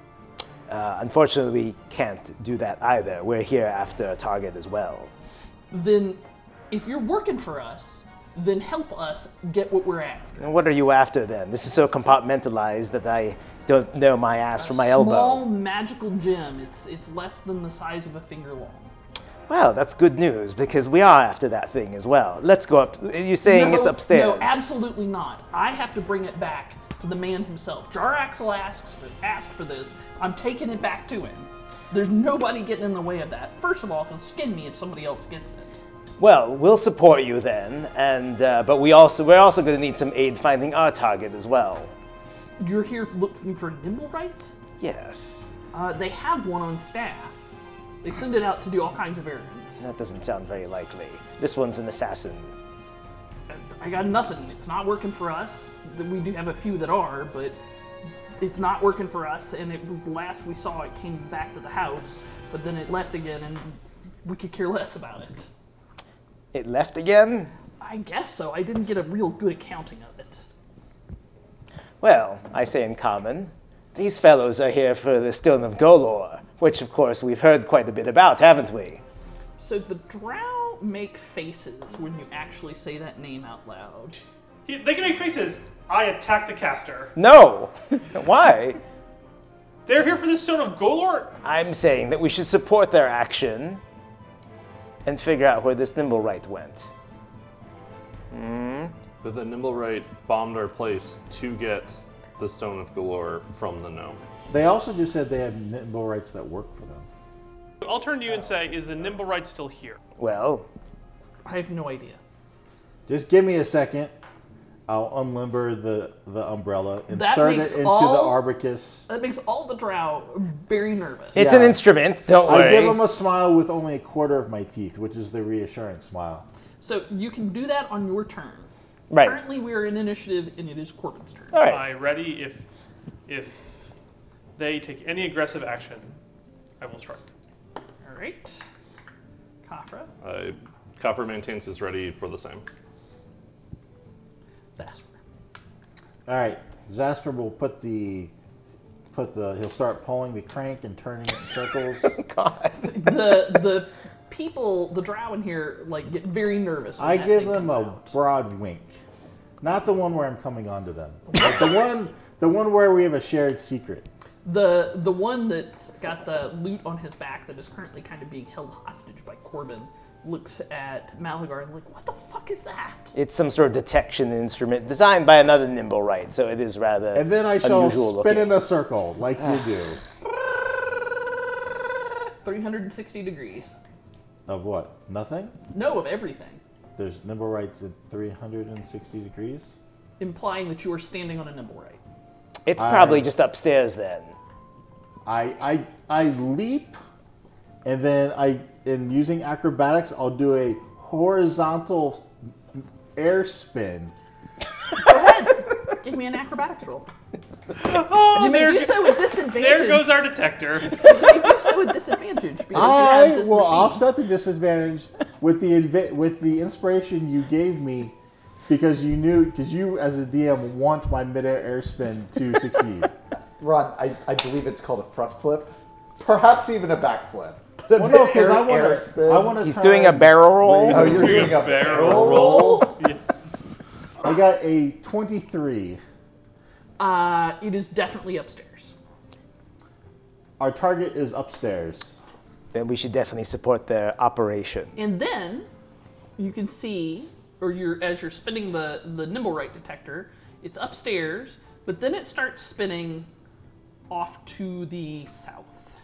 Uh, unfortunately, we can't do that either. We're here after a target as well. Then, if you're working for us, then help us get what we're after. And what are you after then? This is so compartmentalized that I don't know my ass from my Small elbow. magical gem. It's it's less than the size of a finger long. Well, that's good news because we are after that thing as well. Let's go up. You're saying No, it's upstairs. No, absolutely not. I have to bring it back to the man himself. Jaraxel asks for, asked for this. I'm taking it back to him. There's nobody getting in the way of that. First of all, he'll skin me if somebody else gets it. Well, we'll support you then, and uh, but we also we're also going to need some aid finding our target as well. You're here looking for Nimblewright? Yes. Uh, they have one on staff. They send it out to do all kinds of errands. That doesn't sound very likely. This one's an assassin. I got nothing. It's not working for us. We do have a few that are, but it's not working for us. And it, last we saw, it came back to the house, but then it left again, and we could care less about it. It left again? I guess so. I didn't get a real good accounting of it. Well, I say in common, these fellows are here for the Stone of Golor, which of course we've heard quite a bit about, haven't we? So the drow make faces when you actually say that name out loud. He, they can make faces. I attack the caster. No! Why? They're here for the Stone of Golor. I'm saying that we should support their action and figure out where this Nimblewright went. Hmm? But the Nimblewright bombed our place to get the Stone of Galore from the gnome. They also just said they have Nimblewrights that work for them. I'll turn to you and say, is the Nimblewright still here? Well, I have no idea. Just give me a second. I'll unlimber the, the umbrella, That insert makes it into all- the arbicus. That makes all the drow very nervous. it's Yeah. an instrument, don't worry. I give them a smile with only a quarter of my teeth, which is the reassuring smile. So you can do that on your turn. Right. Currently, we're in initiative, and it is Corbin's turn. All right. I ready if if they take any aggressive action, I will strike. All right. Kafra, Uh, Copper maintains his ready for the same. Zasper. All right, Zasper will put the put the. He'll start pulling the crank and turning it in circles. God. the the people, the drow in here, like get very nervous. when I that give thing them comes a out. broad wink, not the one where I'm coming onto them. But the one, the one where we have a shared secret. The the one that's got the loot on his back that is currently kind of being held hostage by Corbin looks at Malagar and like, what the fuck is that? It's some sort of detection instrument designed by another Nimblewright, so it is rather And then I shall unusual spin looking. in a circle like you do. three hundred sixty degrees. Of what? Nothing? No, of everything. There's Nimblewrights at three hundred sixty degrees. Implying that you are standing on a Nimblewright. It's I- probably just upstairs then. I I I leap, and then I, in using acrobatics, I'll do a horizontal air spin. Go ahead. Give me an acrobatics roll. Oh, You may there, do so with disadvantage. there goes our detector. You may do so with disadvantage because you I have this will machine. offset the disadvantage with the invi- with the inspiration you gave me, because you knew because you as a D M want my midair air spin to succeed. Ron, I, I believe it's called a front flip, perhaps even a back flip. But a Well, no, because mid-air I want air to. spin. I want to. He's doing a barrel roll. Oh, you're Doing doing a a barrel barrel roll. roll? Yes. I got a twenty-three. Uh, it is definitely upstairs. Our target is upstairs. Then we should definitely support their operation. And then you can see, or you're as you're spinning the the Nimblewright detector, it's upstairs, but then it starts spinning off to the south,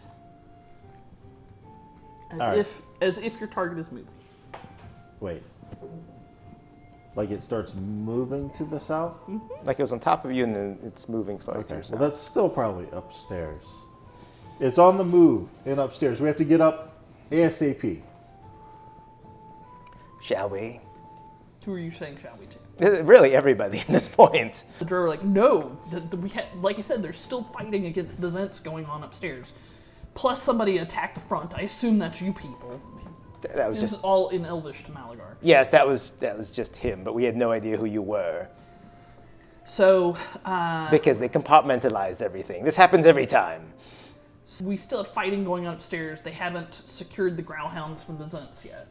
as All right. if as if your target is moving. Wait. Like it starts moving to the south? Like it was on top of you and then it's moving slightly. Okay, to well the that's still probably upstairs. It's on the move and upstairs. We have to get up ASAP. south. Shall we? Who are you saying, shall we to? Uh, Really, everybody at this point. The drow are like, no, the, the, we ha- like I said, they're still fighting against the Zents going on upstairs. Plus somebody attacked the front. I assume that's you people. That was This just is all in Elvish to Malagar. yes, that was that was just him, but we had no idea who you were So, uh, because they compartmentalized everything. This happens every time. So we still have fighting going on upstairs. They haven't secured the Growlhounds from the Zents yet.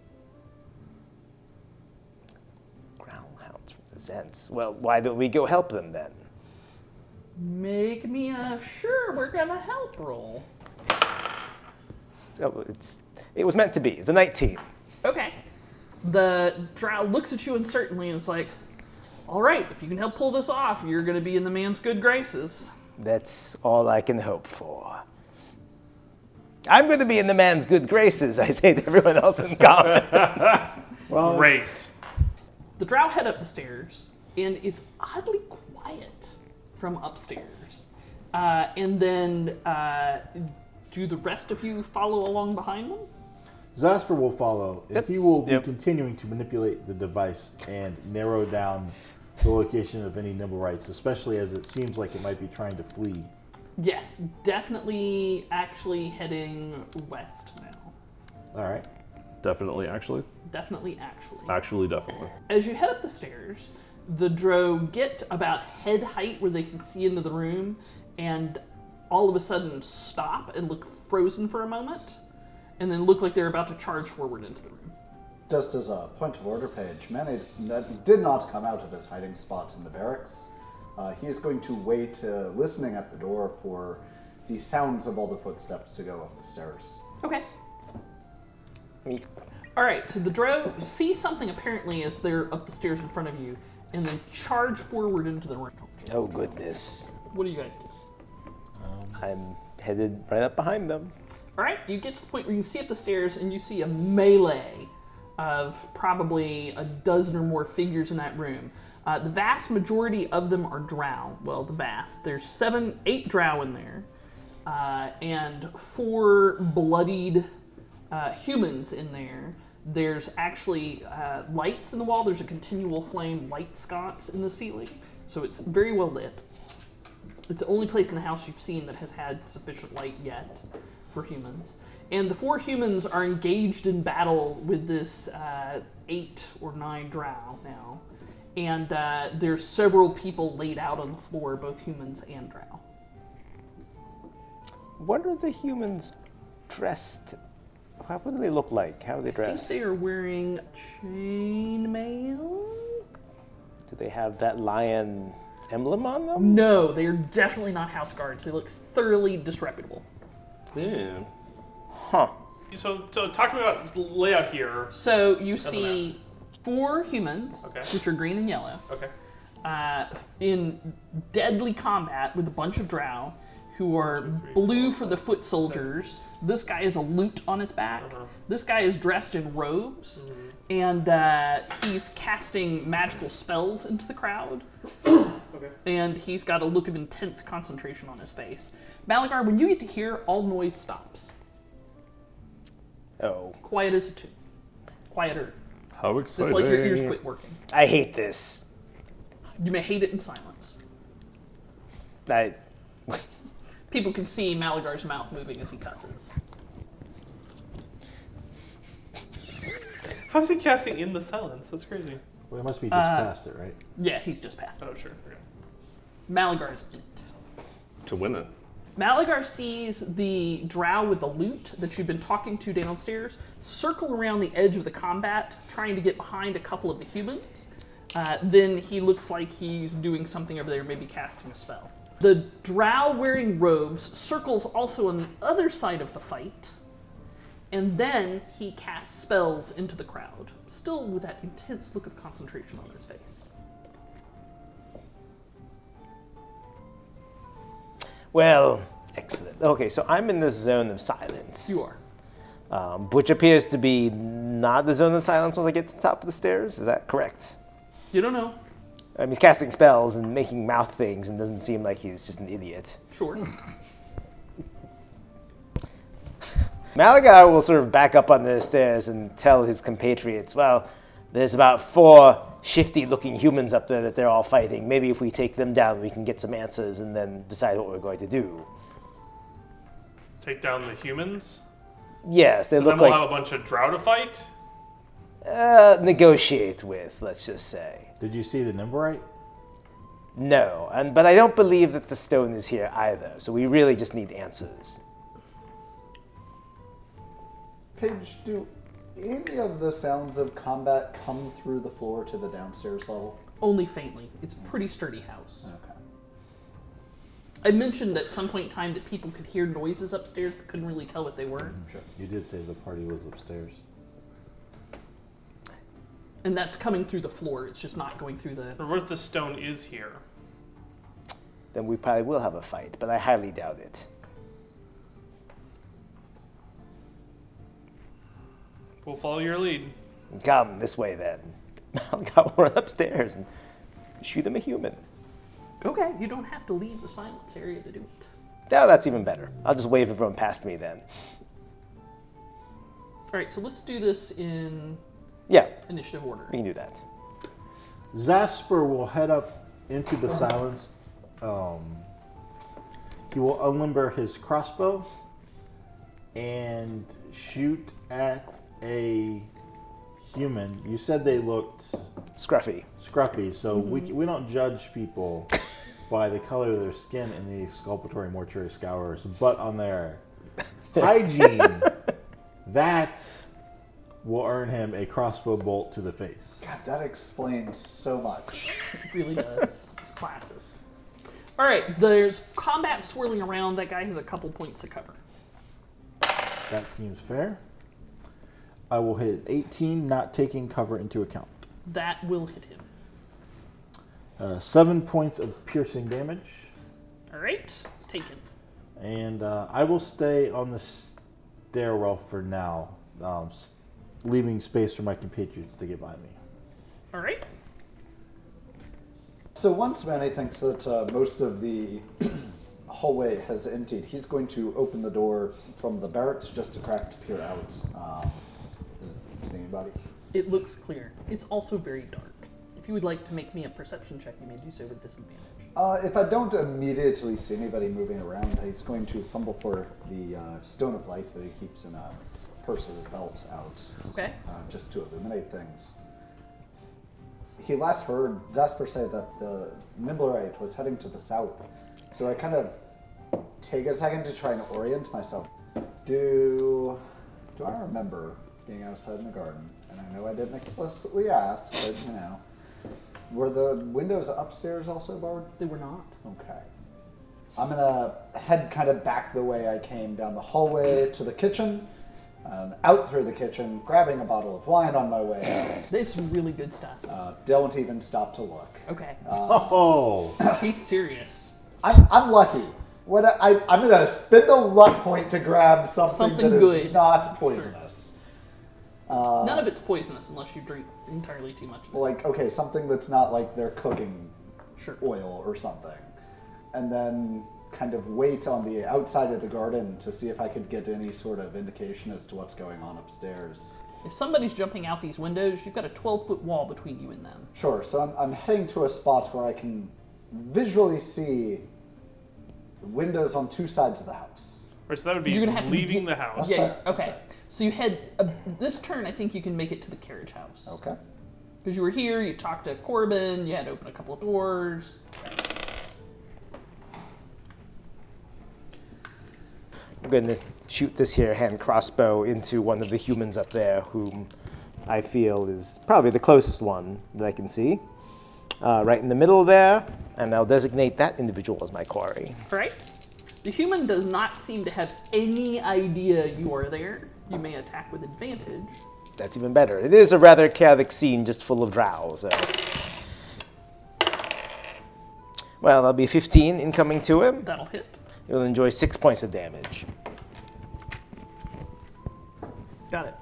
Growlhounds from the Zents. Well, why don't we go help them then? Make me a sure we're gonna help roll. So it's it was meant to be. It's a nineteen. Okay. The drow looks at you uncertainly and is like, all right, if you can help pull this off, you're going to be in the man's good graces. That's all I can hope for. I'm going to be in the man's good graces, I say to everyone else in common. Well, Great. The drow head up the stairs, and it's oddly quiet from upstairs. Uh, and then, uh, do the rest of you follow along behind them? Zasper will follow, and he That's- will be yep. continuing to manipulate the device and narrow down the location of any Nimblewrights, especially as it seems like it might be trying to flee. Yes, definitely actually heading west now. All right. Definitely, actually. Definitely actually. Actually, definitely. As you head up the stairs, the drow get about head height where they can see into the room, and all of a sudden stop and look frozen for a moment, and then look like they're about to charge forward into the room. Just as a point of order, Page, Mayonnaise did not come out of his hiding spot in the barracks. Uh, he is going to wait, uh, listening at the door for the sounds of all the footsteps to go up the stairs. Okay. Me. All right, so the drow see something apparently as they're up the stairs in front of you, and then charge forward into the room. Oh, goodness. What do you guys do? I'm headed right up behind them. All right, you get to the point where you see up the stairs and you see a melee of probably a dozen or more figures in that room. Uh, the vast majority of them are drow. Well, the vast. There's seven, eight drow in there, uh, and four bloodied uh, humans in there. There's actually uh, lights in the wall. There's a continual flame light sconce in the ceiling, so it's very well lit. It's the only place in the house you've seen that has had sufficient light yet for humans. And the four humans are engaged in battle with this uh, eight or nine drow now. And uh, there's several people laid out on the floor, both humans and drow. What are the humans dressed? How, what do they look like? How are they I think dressed? they are wearing chainmail? Do they have that lion emblem on them? No, they are definitely not house guards. They look thoroughly disreputable. Yeah. Huh. So, so talk to me about the layout here. So you see four humans, Okay. which are green and yellow, Okay. uh, in deadly combat with a bunch of drow who are One, two, three, blue four, for the five, foot six, soldiers. This guy has a lute on his back. Uh-huh. This guy is dressed in robes, Mm-hmm. and uh, he's casting magical spells into the crowd. Okay. And he's got a look of intense concentration on his face. Malagar, when you get to here, all noise stops. Oh. Quiet as a tomb. Quieter. How It's exciting. like your ears quit working. I hate this. You may hate it in silence. I, People can see Malagar's mouth moving as he cusses. How's he casting in the silence? That's crazy. Well, it must be just Uh, past it, right? Yeah, he's just passed. Oh, sure. Okay. Malagar's in it. To win it. Malagar sees the drow with the lute that you've been talking to downstairs circle around the edge of the combat, trying to get behind a couple of the humans. Uh, then he looks like he's doing something over there, maybe casting a spell. The drow wearing robes circles also on the other side of the fight, and then he casts spells into the crowd, still with that intense look of concentration on his face. well, excellent. Okay, so I'm in this zone of silence. You are. Um, which appears to be not the zone of silence once I get to the top of the stairs. Is that correct? You don't know. I mean, he's casting spells and making mouth things and doesn't seem like he's just an idiot. Sure. Malagar will sort of back up on the stairs and tell his compatriots, well, there's about four shifty-looking humans up there that they're all fighting. Maybe if we take them down, we can get some answers and then decide what we're going to do. Take down the humans. Yes, they So look then we'll like have a bunch of drow to fight. uh, negotiate with, let's just say. Did you see the Nimblewright? No, and but I don't believe that the stone is here either. So we really just need answers. Paige, do any of the sounds of combat come through the floor to the downstairs level? Only faintly. It's a pretty sturdy house. Okay. I mentioned at some point in time that people could hear noises upstairs but couldn't really tell what they were. Sure. You did say the party was upstairs. And that's coming through the floor. It's just not going through the... But what if the stone is here? Then we probably will have a fight, but I highly doubt it. We'll follow your lead. Come this way then. I'll go run upstairs and shoot him a human. Okay, you don't have to leave the silence area to do it. No, that's even better. I'll just wave everyone past me then. All right, so let's do this in Yeah, initiative order. we can do that. Zasper will head up into the silence. Um, he will unlimber his crossbow and shoot at a human. You said they looked Scruffy. scruffy, so we we don't judge people by the color of their skin in the exculpatory mortuary scourers, but on their hygiene. That will earn him a crossbow bolt to the face. God, that explains so much. It really does. It's classist. All right, there's combat swirling around. That guy has a couple points of cover. That seems fair. I will hit eighteen, not taking cover into account. That will hit him. Uh, seven points of piercing damage. All right, taken. And uh, I will stay on the stairwell for now, um, s- leaving space for my compatriots to get by me. All right. So once Manny thinks that uh, most of the hallway has emptied, he's going to open the door from the barracks just a crack to peer out. Um, is it, is anybody? It looks clear. It's also very dark. If you would like to make me a perception check, you may do so with disadvantage. Uh, if I don't immediately see anybody moving around, he's going to fumble for the uh, stone of light that he keeps in a purse of his belt out, Okay. uh, just to illuminate things. He last heard Zasper say that the Nimblerite was heading to the south, so I kind of take a second to try and orient myself. Do do I remember being outside in the garden? And I know I didn't explicitly ask, but you know. Were the windows upstairs also barred? They were not. Okay. I'm gonna head kind of back the way I came, down the hallway to the kitchen, and out through the kitchen, grabbing a bottle of wine on my way out. They have some really good stuff. Uh, don't even stop to look. Okay. Oh! He's serious. I'm, I'm lucky. What I, I'm gonna spend a luck point to grab something, Something that is good. not poisonous. Uh, None of it's poisonous unless you drink entirely too much of it. Like, okay, something that's not like they're cooking Sure. oil or something. And then kind of wait on the outside of the garden to see if I could get any sort of indication as to what's going on upstairs. If somebody's jumping out these windows, you've got a twelve-foot wall between you and them. Sure, so I'm, I'm heading to a spot where I can visually see the windows on two sides of the house. Right, so that would be You're gonna have to leaving get- the house. That's Yeah, fair, that's okay. fair. So you head, uh, this turn I think you can make it to the carriage house. Okay. Because you were here, you talked to Corbin, you had to open a couple of doors. I'm going to shoot this here hand crossbow into one of the humans up there, whom I feel is probably the closest one that I can see. Uh, right in the middle there, and I'll designate that individual as my quarry. Right? The human does not seem to have any idea you are there. You may attack with advantage. That's even better. It is a rather chaotic scene, just full of drow, so. Well, that'll be fifteen incoming to him. That'll hit. He'll enjoy six points of damage. Got it.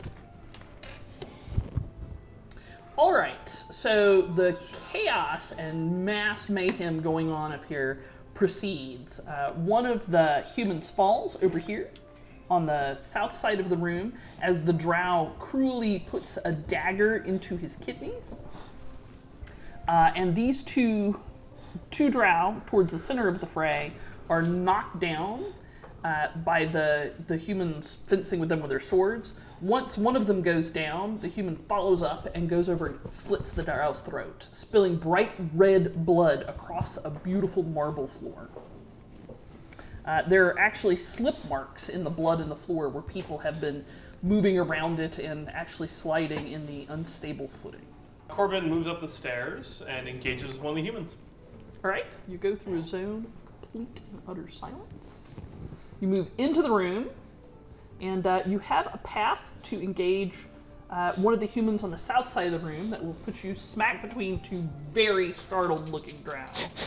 All right, so the chaos and mass mayhem going on up here proceeds. Uh, one of the humans falls over here on the south side of the room as the drow cruelly puts a dagger into his kidneys. Uh, and these two, two drow towards the center of the fray are knocked down uh, by the, the humans fencing with them with their swords. Once one of them goes down, the human follows up and goes over and slits the drow's throat, spilling bright red blood across a beautiful marble floor. Uh, there are actually slip marks in the blood in the floor where people have been moving around it and actually sliding in the unstable footing. Corbin moves up the stairs and engages with one of the humans. All right, you go through a zone of complete and utter silence. You move into the room, and uh, you have a path to engage uh, one of the humans on the south side of the room that will put you smack between two very startled-looking drow.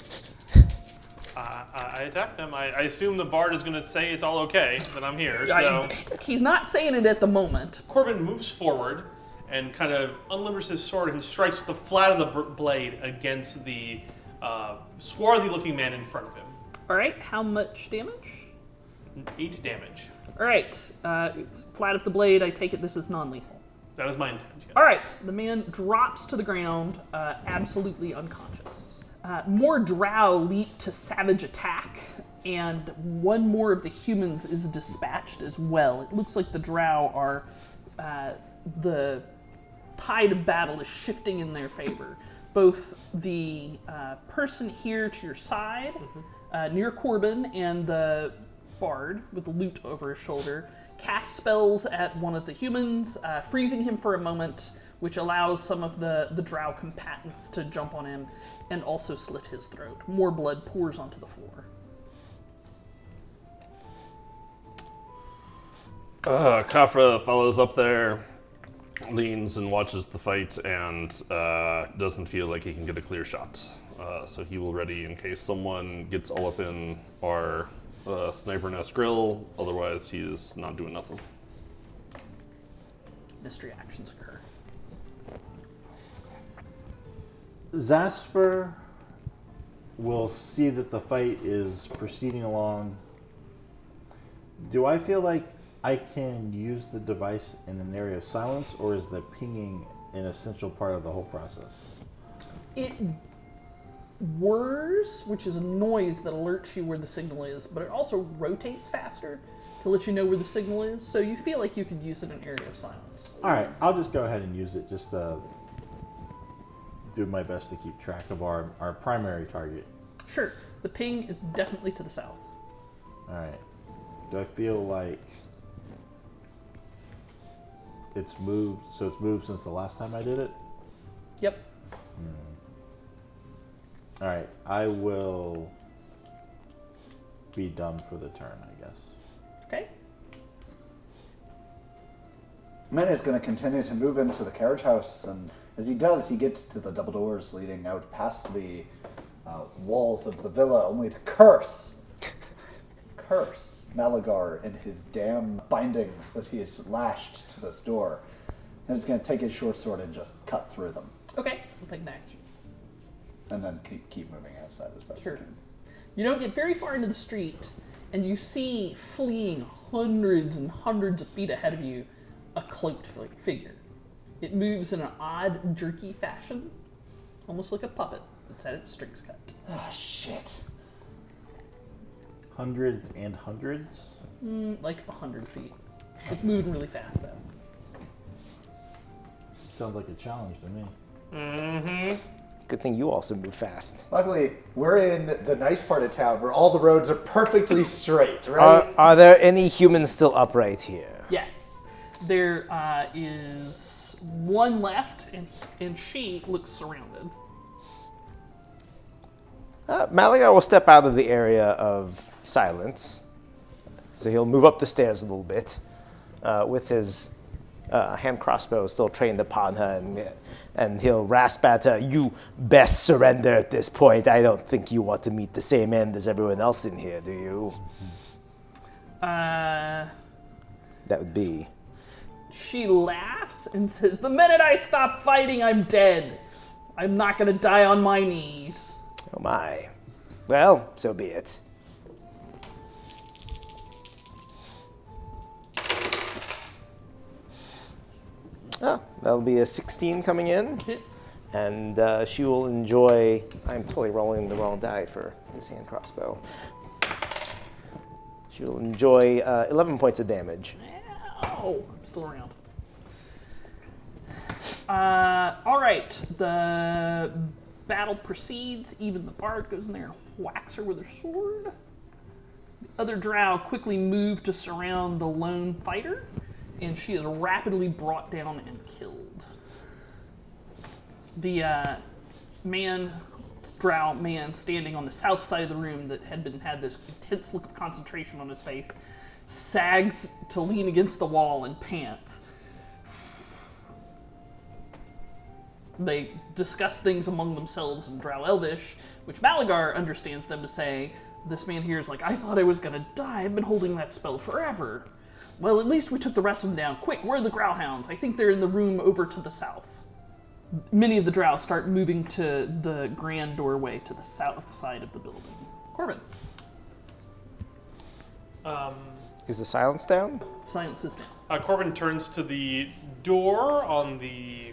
Uh, I attack them. I, I assume the bard is going to say it's all okay that I'm here. So I- he's not saying it at the moment. Corbin moves forward and kind of unlimbers his sword and strikes with the flat of the br- blade against the uh, swarthy-looking man in front of him. All right, how much damage? Eight damage. All right, uh, it's flat of the blade. I take it this is non-lethal. That is my intent. Yeah. All right, the man drops to the ground, uh, absolutely unconscious. Uh, more drow leap to savage attack, and one more of the humans is dispatched as well. It looks like the drow are, uh, the tide of battle is shifting in their favor. Both the uh, person here to your side, uh, near Corbin, and the bard with the lute over his shoulder cast spells at one of the humans, uh, freezing him for a moment, which allows some of the, the drow combatants to jump on him and also slit his throat. More blood pours onto the floor. Uh, Kafra follows up there, leans and watches the fight, and uh, doesn't feel like he can get a clear shot. Uh, so he will ready in case someone gets all up in our uh, sniper nest grill. Otherwise, he is not doing nothing. Mystery actions occur. Zasper will see that the fight is proceeding along. Do I feel like I can use the device in an area of silence, or is the pinging an essential part of the whole process? It whirs, which is a noise that alerts you where the signal is, but it also rotates faster to let you know where the signal is, so you feel like you could use it in an area of silence. All right, I'll just go ahead and use it just to do my best to keep track of our, our primary target. Sure, the ping is definitely to the south. All right. Do I feel like it's moved? So it's moved since the last time I did it? Yep. All right, I will be done for the turn, I guess. Okay. Min is going to continue to move into the carriage house, and as he does, he gets to the double doors leading out past the uh, walls of the villa, only to curse, curse Malagar and his damn bindings that he has lashed to this door. And he's going to take his short sword and just cut through them, Okay, we'll take an action. and then keep, keep moving outside as best Sure. he can. You don't get very far into the street, and you see fleeing hundreds and hundreds of feet ahead of you a cloaked fi- figure. It moves in an odd, jerky fashion, almost like a puppet that's had its strings cut. Ah, shit. Hundreds and hundreds? Mm, like a hundred feet. It's moving really fast, though. Sounds like a challenge to me. Mm-hmm. Good thing you also move fast. Luckily, we're in the nice part of town where all the roads are perfectly straight, right? Are, are there any humans still upright here? Yes, there uh, is one left, and and she looks surrounded. Uh, Malagar will step out of the area of silence. So he'll move up the stairs a little bit uh, with his uh, hand crossbow still trained upon her, and, and he'll rasp at her, "You best surrender at this point. I don't think you want to meet the same end as everyone else in here, do you?" Uh, That would be. she laughs and says, "The minute I stop fighting, I'm dead. I'm not gonna die on my knees." Oh my. Well, so be it. Oh, that'll be a sixteen coming in. Hits. And uh, she will enjoy. I'm totally rolling the wrong die for this hand crossbow. She will enjoy uh, eleven points of damage. Oh, I'm still around. Uh, all right, the battle proceeds. Even the bard goes in there and whacks her with her sword. The other drow quickly move to surround the lone fighter, and she is rapidly brought down and killed. The uh, man, drow man, standing on the south side of the room that had been had this intense look of concentration on his face, sags to lean against the wall and pants. They discuss things among themselves in Drow Elvish, which Malagar understands them to say, this man here is like, I thought I was gonna die, I've been holding that spell forever. Well, at least we took the rest of them down. Quick, where are the Growlhounds? I think they're in the room over to the south. Many of the Drow start moving to the grand doorway to the south side of the building. Corbin. Um, Is the silence down? Silence is down. uh, Corbin turns to the door on the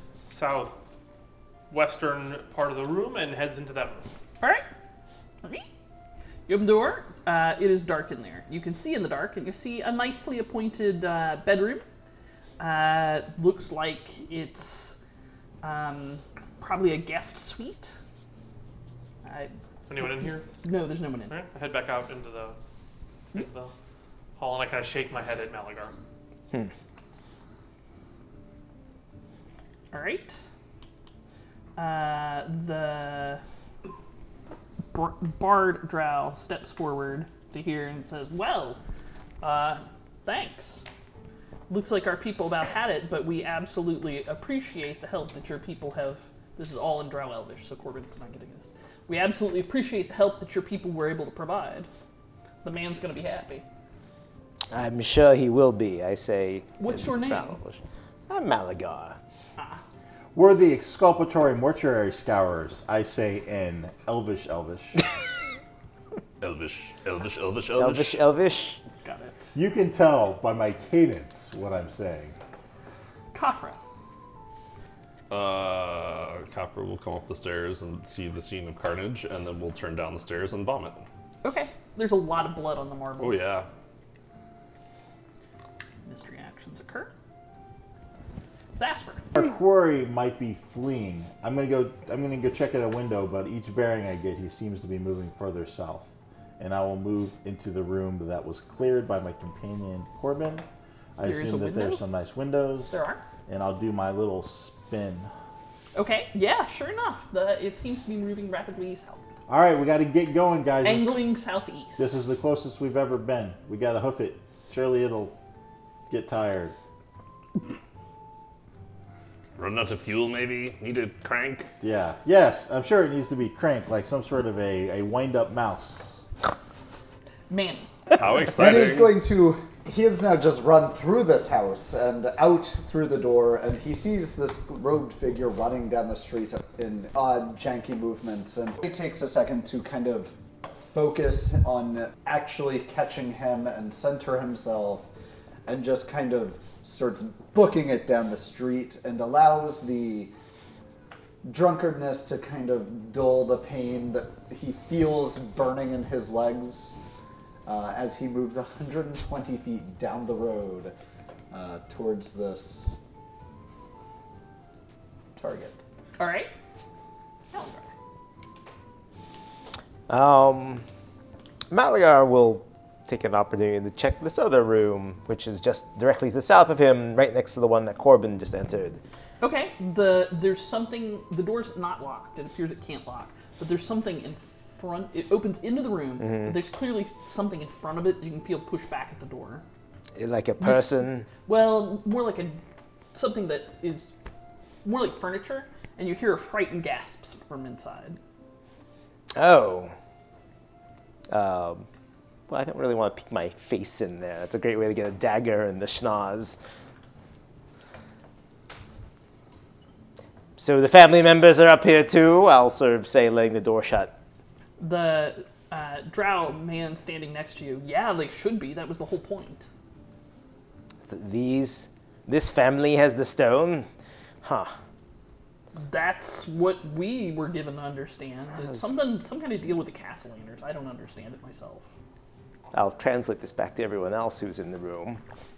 southwestern part of the room and heads into that room. All right. Okay. You open the door. Uh, it is dark in there. You can see in the dark, and you see a nicely appointed uh, bedroom. Uh, looks like it's um, probably a guest suite. I, Anyone in here? no, there's no one in. All right, I head back out into the, into the hall, and I kind of shake my head at Malagar. All right. Uh, the bar- Bard Drow steps forward to hear and says, well, uh, thanks. Looks like our people about had it, but we absolutely appreciate the help that your people have. This is all in Drow Elvish, so Corbin's not getting this. We absolutely appreciate the help that your people were able to provide. The man's going to be happy. I'm sure he will be, I say. What's in your name? Drow Elvish. I'm Malagar. We're the exculpatory mortuary scourers, I say in Elvish Elvish. Elvish, Elvish, Elvish, Elvish. Elvish, Elvish. Got it. You can tell by my cadence what I'm saying. Kafra. Uh, Copper will come up the stairs and see the scene of carnage, and then we'll turn down the stairs and vomit. Okay. There's a lot of blood on the marble. Oh yeah. Mystery actions occur. Zasper. Our quarry might be fleeing. I'm gonna go. I'm gonna go check at a window, but each bearing I get, he seems to be moving further south. And I will move into the room that was cleared by my companion Corbin. I There is assume a that window? there's some nice windows. There are. And I'll do my little spin. Okay, yeah, sure enough. The it seems to be moving rapidly south. All right, we got to get going, guys. This- Angling southeast. This is the closest we've ever been. We got to hoof it. Surely it'll get tired. Run out of fuel, maybe? Need a crank? Yeah. Yes, I'm sure it needs to be cranked like some sort of a, a wind-up mouse. Manny. How And exciting! he's going to. He has now just run through this house and out through the door, and he sees this robed figure running down the street in odd, janky movements. And it takes a second to kind of focus on actually catching him and center himself, and just kind of starts booking it down the street and allows the drunkardness to kind of dull the pain that he feels burning in his legs. Uh, as he moves one hundred twenty feet down the road uh, towards this target. All right. Malagar. Um, Malagar will take an opportunity to check this other room, which is just directly to the south of him, right next to the one that Corbin just entered. Okay. The there's something. The door's not locked. It appears it can't lock, but there's something in front. It opens into the room. But there's clearly something in front of it. You can feel push back at the door. Like a person. Well, more like a something that is more like furniture, and you hear frightened gasps from inside. Oh. Um, well, I don't really want to peek my face in there. That's a great way to get a dagger in the schnoz. So the family members are up here too. I'll sort of say, letting the door shut. The uh, drow man standing next to you. Yeah, they should be. That was the whole point. Th- These, this family has the stone? Huh. That's what we were given to understand. It's something, some kind of deal with the Castellaners. I don't understand it myself. I'll translate this back to everyone else who's in the room.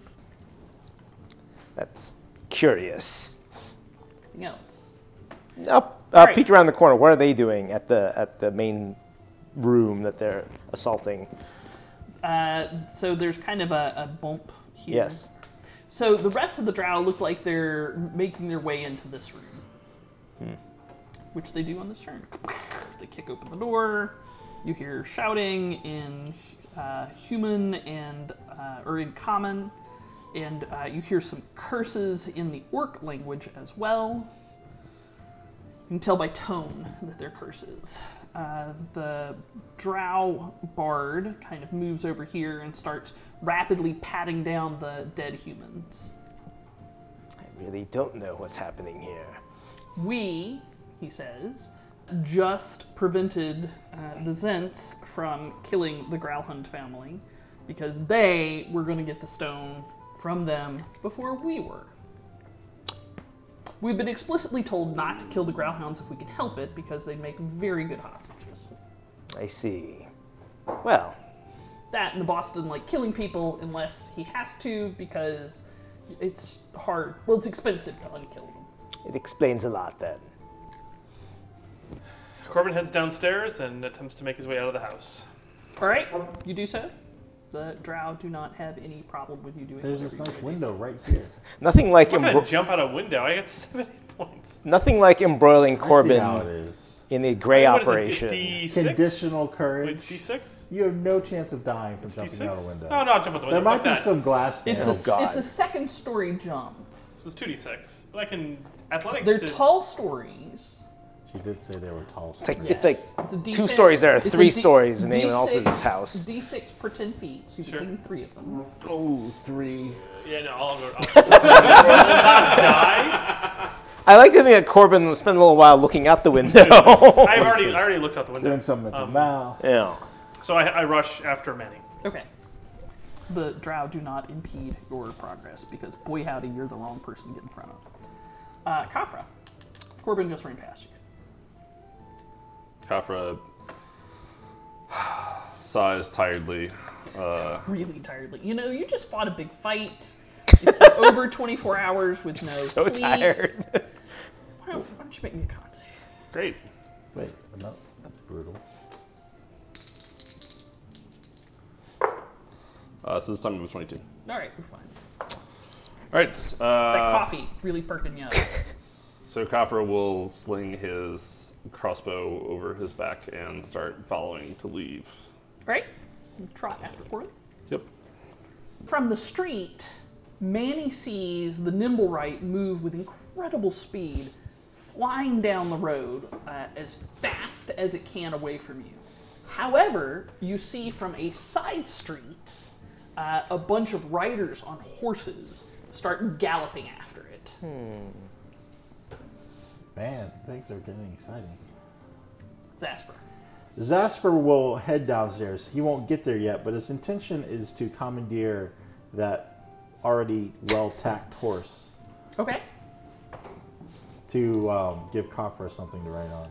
That's curious. Anything else? Up, uh, Alright. peek around the corner. What are they doing at the at the main room that they're assaulting? Uh, so there's kind of a, a bump here. Yes. So the rest of the drow look like they're making their way into this room. Hmm. Which they do on this turn. They kick open the door. You hear shouting in uh, human and uh, or in common, and uh, you hear some curses in the orc language as well. You can tell by tone that they're curses. Uh, the drow bard kind of moves over here and starts rapidly patting down the dead humans. I really don't know what's happening here. We, he says, just prevented uh, the Zents from killing the Growlhund family because they were going to get the stone from them before we were. We've been explicitly told not to kill the Growlhounds if we can help it because they make very good hostages. I see. Well, That and the boss doesn't like killing people unless he has to because it's hard. Well, it's expensive to unkill them. it explains a lot then. Corbin heads downstairs and attempts to make his way out of the house. All right, you do so. The drow do not have any problem with you doing There's whatever this you nice do. window right here. Nothing like I'm gonna embro- jump out a window. I get seven hit points. nothing like embroiling I see how it Corbin is. in a gray What is it, operation. it's D six? Conditional Wait, courage. it's D six? You have no chance of dying from It's D jumping out six? a window. Oh, no, I'll jump out the window. There might Fuck be that. some glass It's there. a, God. it's a second story jump. So it's two D six. But I can... Athletics They're is- tall stories. She did say they were tall. It's like Yes. it's like It's a D two ten. stories there are It's a three D- stories in anyone D six else's house. D six per ten feet, so you're Sure. taking three of them. Oh, three. Yeah, no, I'll go... I'll, I'll not die. I like to think that Corbin will spend a little while looking out the window. I've already, I already looked out the window. Doing something with your Um, mouth. yeah. So I, I rush after Manny. Okay. The drow do not impede your progress because, boy howdy, you're the wrong person to get in front of. Uh, Kafra. Corbin just ran past you. Kafra sighs tiredly. Uh, Really tiredly. You know, you just fought a big fight. It's been over twenty-four hours with no So sleep. tired. Why don't, why don't you make me a con save? great. Wait, no, that's brutal. Uh, so this time it was twenty-two. All right, we're fine. All right. That Uh, coffee really perking you up. so Kafra will sling his crossbow over his back and start following to leave. Right? You trot after Corbin. Yep. From the street, Manny sees the Nimblewright move with incredible speed, flying down the road uh, as fast as it can away from you. However, you see from a side street uh, a bunch of riders on horses start galloping after it. Man, things are getting exciting. Zasper. Zasper will head downstairs. He won't get there yet, but his intention is to commandeer that already well-tacked horse Okay. to um, give Kafra something to ride on.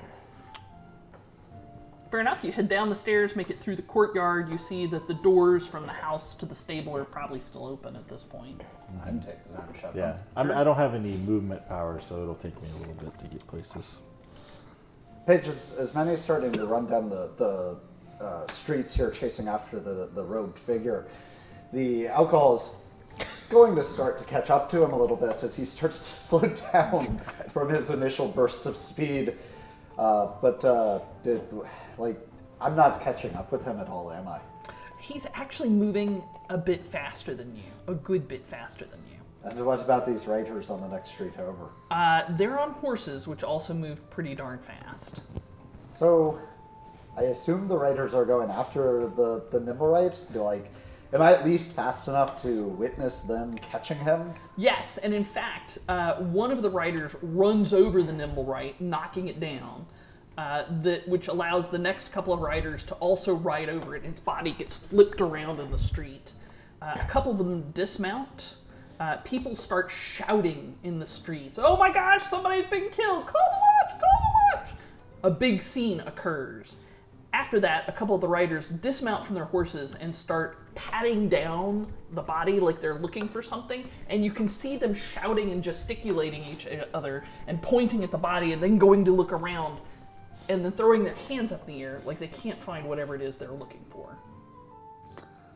Fair enough. You head down the stairs, make it through the courtyard. You see that the doors from the house to the stable are probably still open at this point. I can take the time to shut Yeah, them. I'm, I don't have any movement power, so it'll take me a little bit to get places. Paige, as, as Manny's starting to run down the, the uh, streets here chasing after the, the robed figure, the alcohol is going to start to catch up to him a little bit as he starts to slow down from his initial burst of speed. Uh, but, uh, did, like, I'm not catching up with him at all, am I? He's actually moving a bit faster than you, a good bit faster than you. And what about these raiders on the next street over? Uh, they're on horses, which also move pretty darn fast. So, I assume the raiders are going after the, the Nimblewright? Do like, am I at least fast enough to witness them catching him? Yes, and in fact, uh, one of the riders runs over the Nimblewright, knocking it down, uh, the, which allows the next couple of riders to also ride over it. Its body gets flipped around in the street. Uh, a couple of them dismount. Uh, people start shouting in the streets, "Oh my gosh, somebody's been killed! Call the watch! Call the watch!" A big scene occurs. After that, a couple of the riders dismount from their horses and start patting down the body like they're looking for something, and you can see them shouting and gesticulating each other and pointing at the body and then going to look around and then throwing their hands up in the air like they can't find whatever it is they're looking for.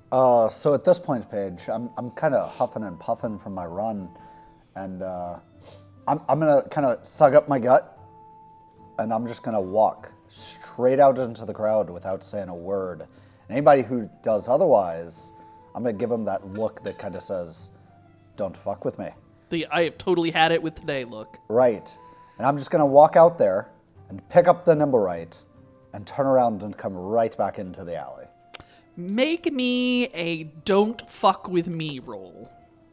Uh, so at this point, Paige, I'm I'm kind of huffing and puffing from my run, and uh, I'm I'm gonna kind of sug up my gut, and I'm just gonna walk straight out into the crowd without saying a word. And anybody who does otherwise, I'm gonna give them that look that kind of says, "Don't fuck with me." The I have totally had it with today look. Right. And I'm just gonna walk out there and pick up the Nimblewright and turn around and come right back into the alley. Make me a don't fuck with me roll.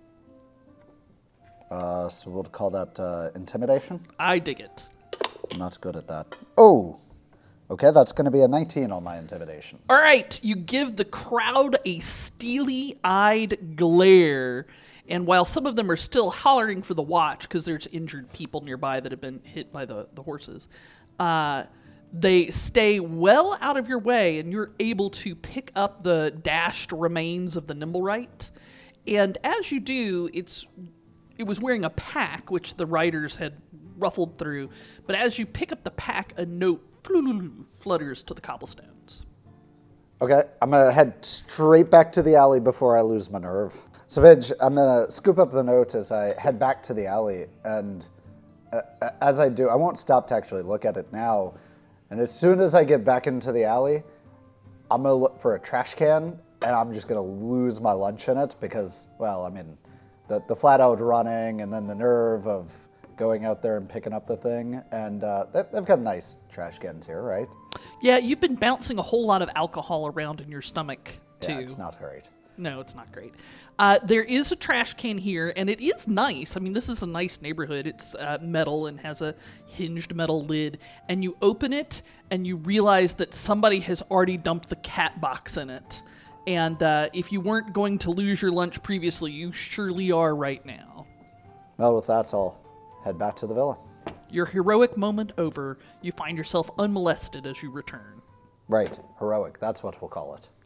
Uh, so we'll call that uh, intimidation. I dig it. I'm not good at that. Oh, okay, that's going to be a nineteen on my intimidation. All right, you give the crowd a steely-eyed glare, and while some of them are still hollering for the watch because there's injured people nearby that have been hit by the, the horses, uh, they stay well out of your way, and you're able to pick up the dashed remains of the Nimblewright. And as you do, it's it was wearing a pack, which the riders had ruffled through. But as you pick up the pack, a note flutters to the cobblestones. Okay, I'm going to head straight back to the alley before I lose my nerve. So, Midge, I'm going to scoop up the note as I head back to the alley. And uh, as I do, I won't stop to actually look at it now. And as soon as I get back into the alley, I'm going to look for a trash can, and I'm just going to lose my lunch in it because, well, I mean, the, the flat out running and then the nerve of going out there and picking up the thing. And uh, they've, they've got nice trash cans here, right? Yeah, you've been bouncing a whole lot of alcohol around in your stomach, too. Yeah, it's not great. No, it's not great. Uh, there is a trash can here, and it is nice. I mean, this is a nice neighborhood. It's uh, metal and has a hinged metal lid. And you open it, and you realize that somebody has already dumped the cat box in it. And uh, if you weren't going to lose your lunch previously, you surely are right now. Well, with that, I'll head back to the villa. Your heroic moment over, you find yourself unmolested as you return. Right, heroic. That's what we'll call it.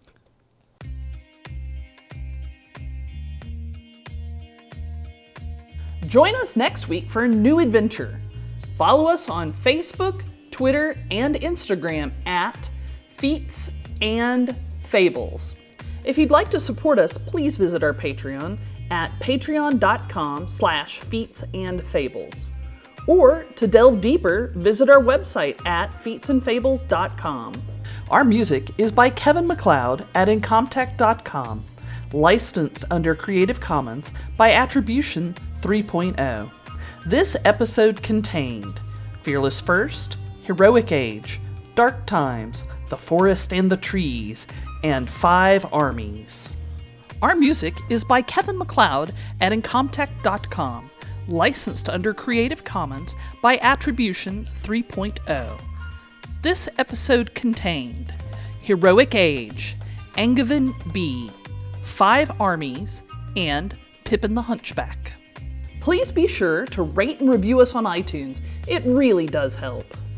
Join us next week for a new adventure. Follow us on Facebook, Twitter, and Instagram at Feats and Fables. If you'd like to support us, please visit our Patreon at patreon.com slash feats and fables. Or to delve deeper, visit our website at feats and fables dot com. Our music is by Kevin MacLeod at incomtech dot com, licensed under Creative Commons by Attribution three point oh. This episode contained Fearless First, Heroic Age, Dark Times, The Forest and the Trees, and Five Armies. Our music is by Kevin MacLeod at incomtech dot com, licensed under Creative Commons by Attribution three point oh. This episode contained Heroic Age, Angevin B, Five Armies, and Pippin the Hunchback. Please be sure to rate and review us on iTunes. It really does help.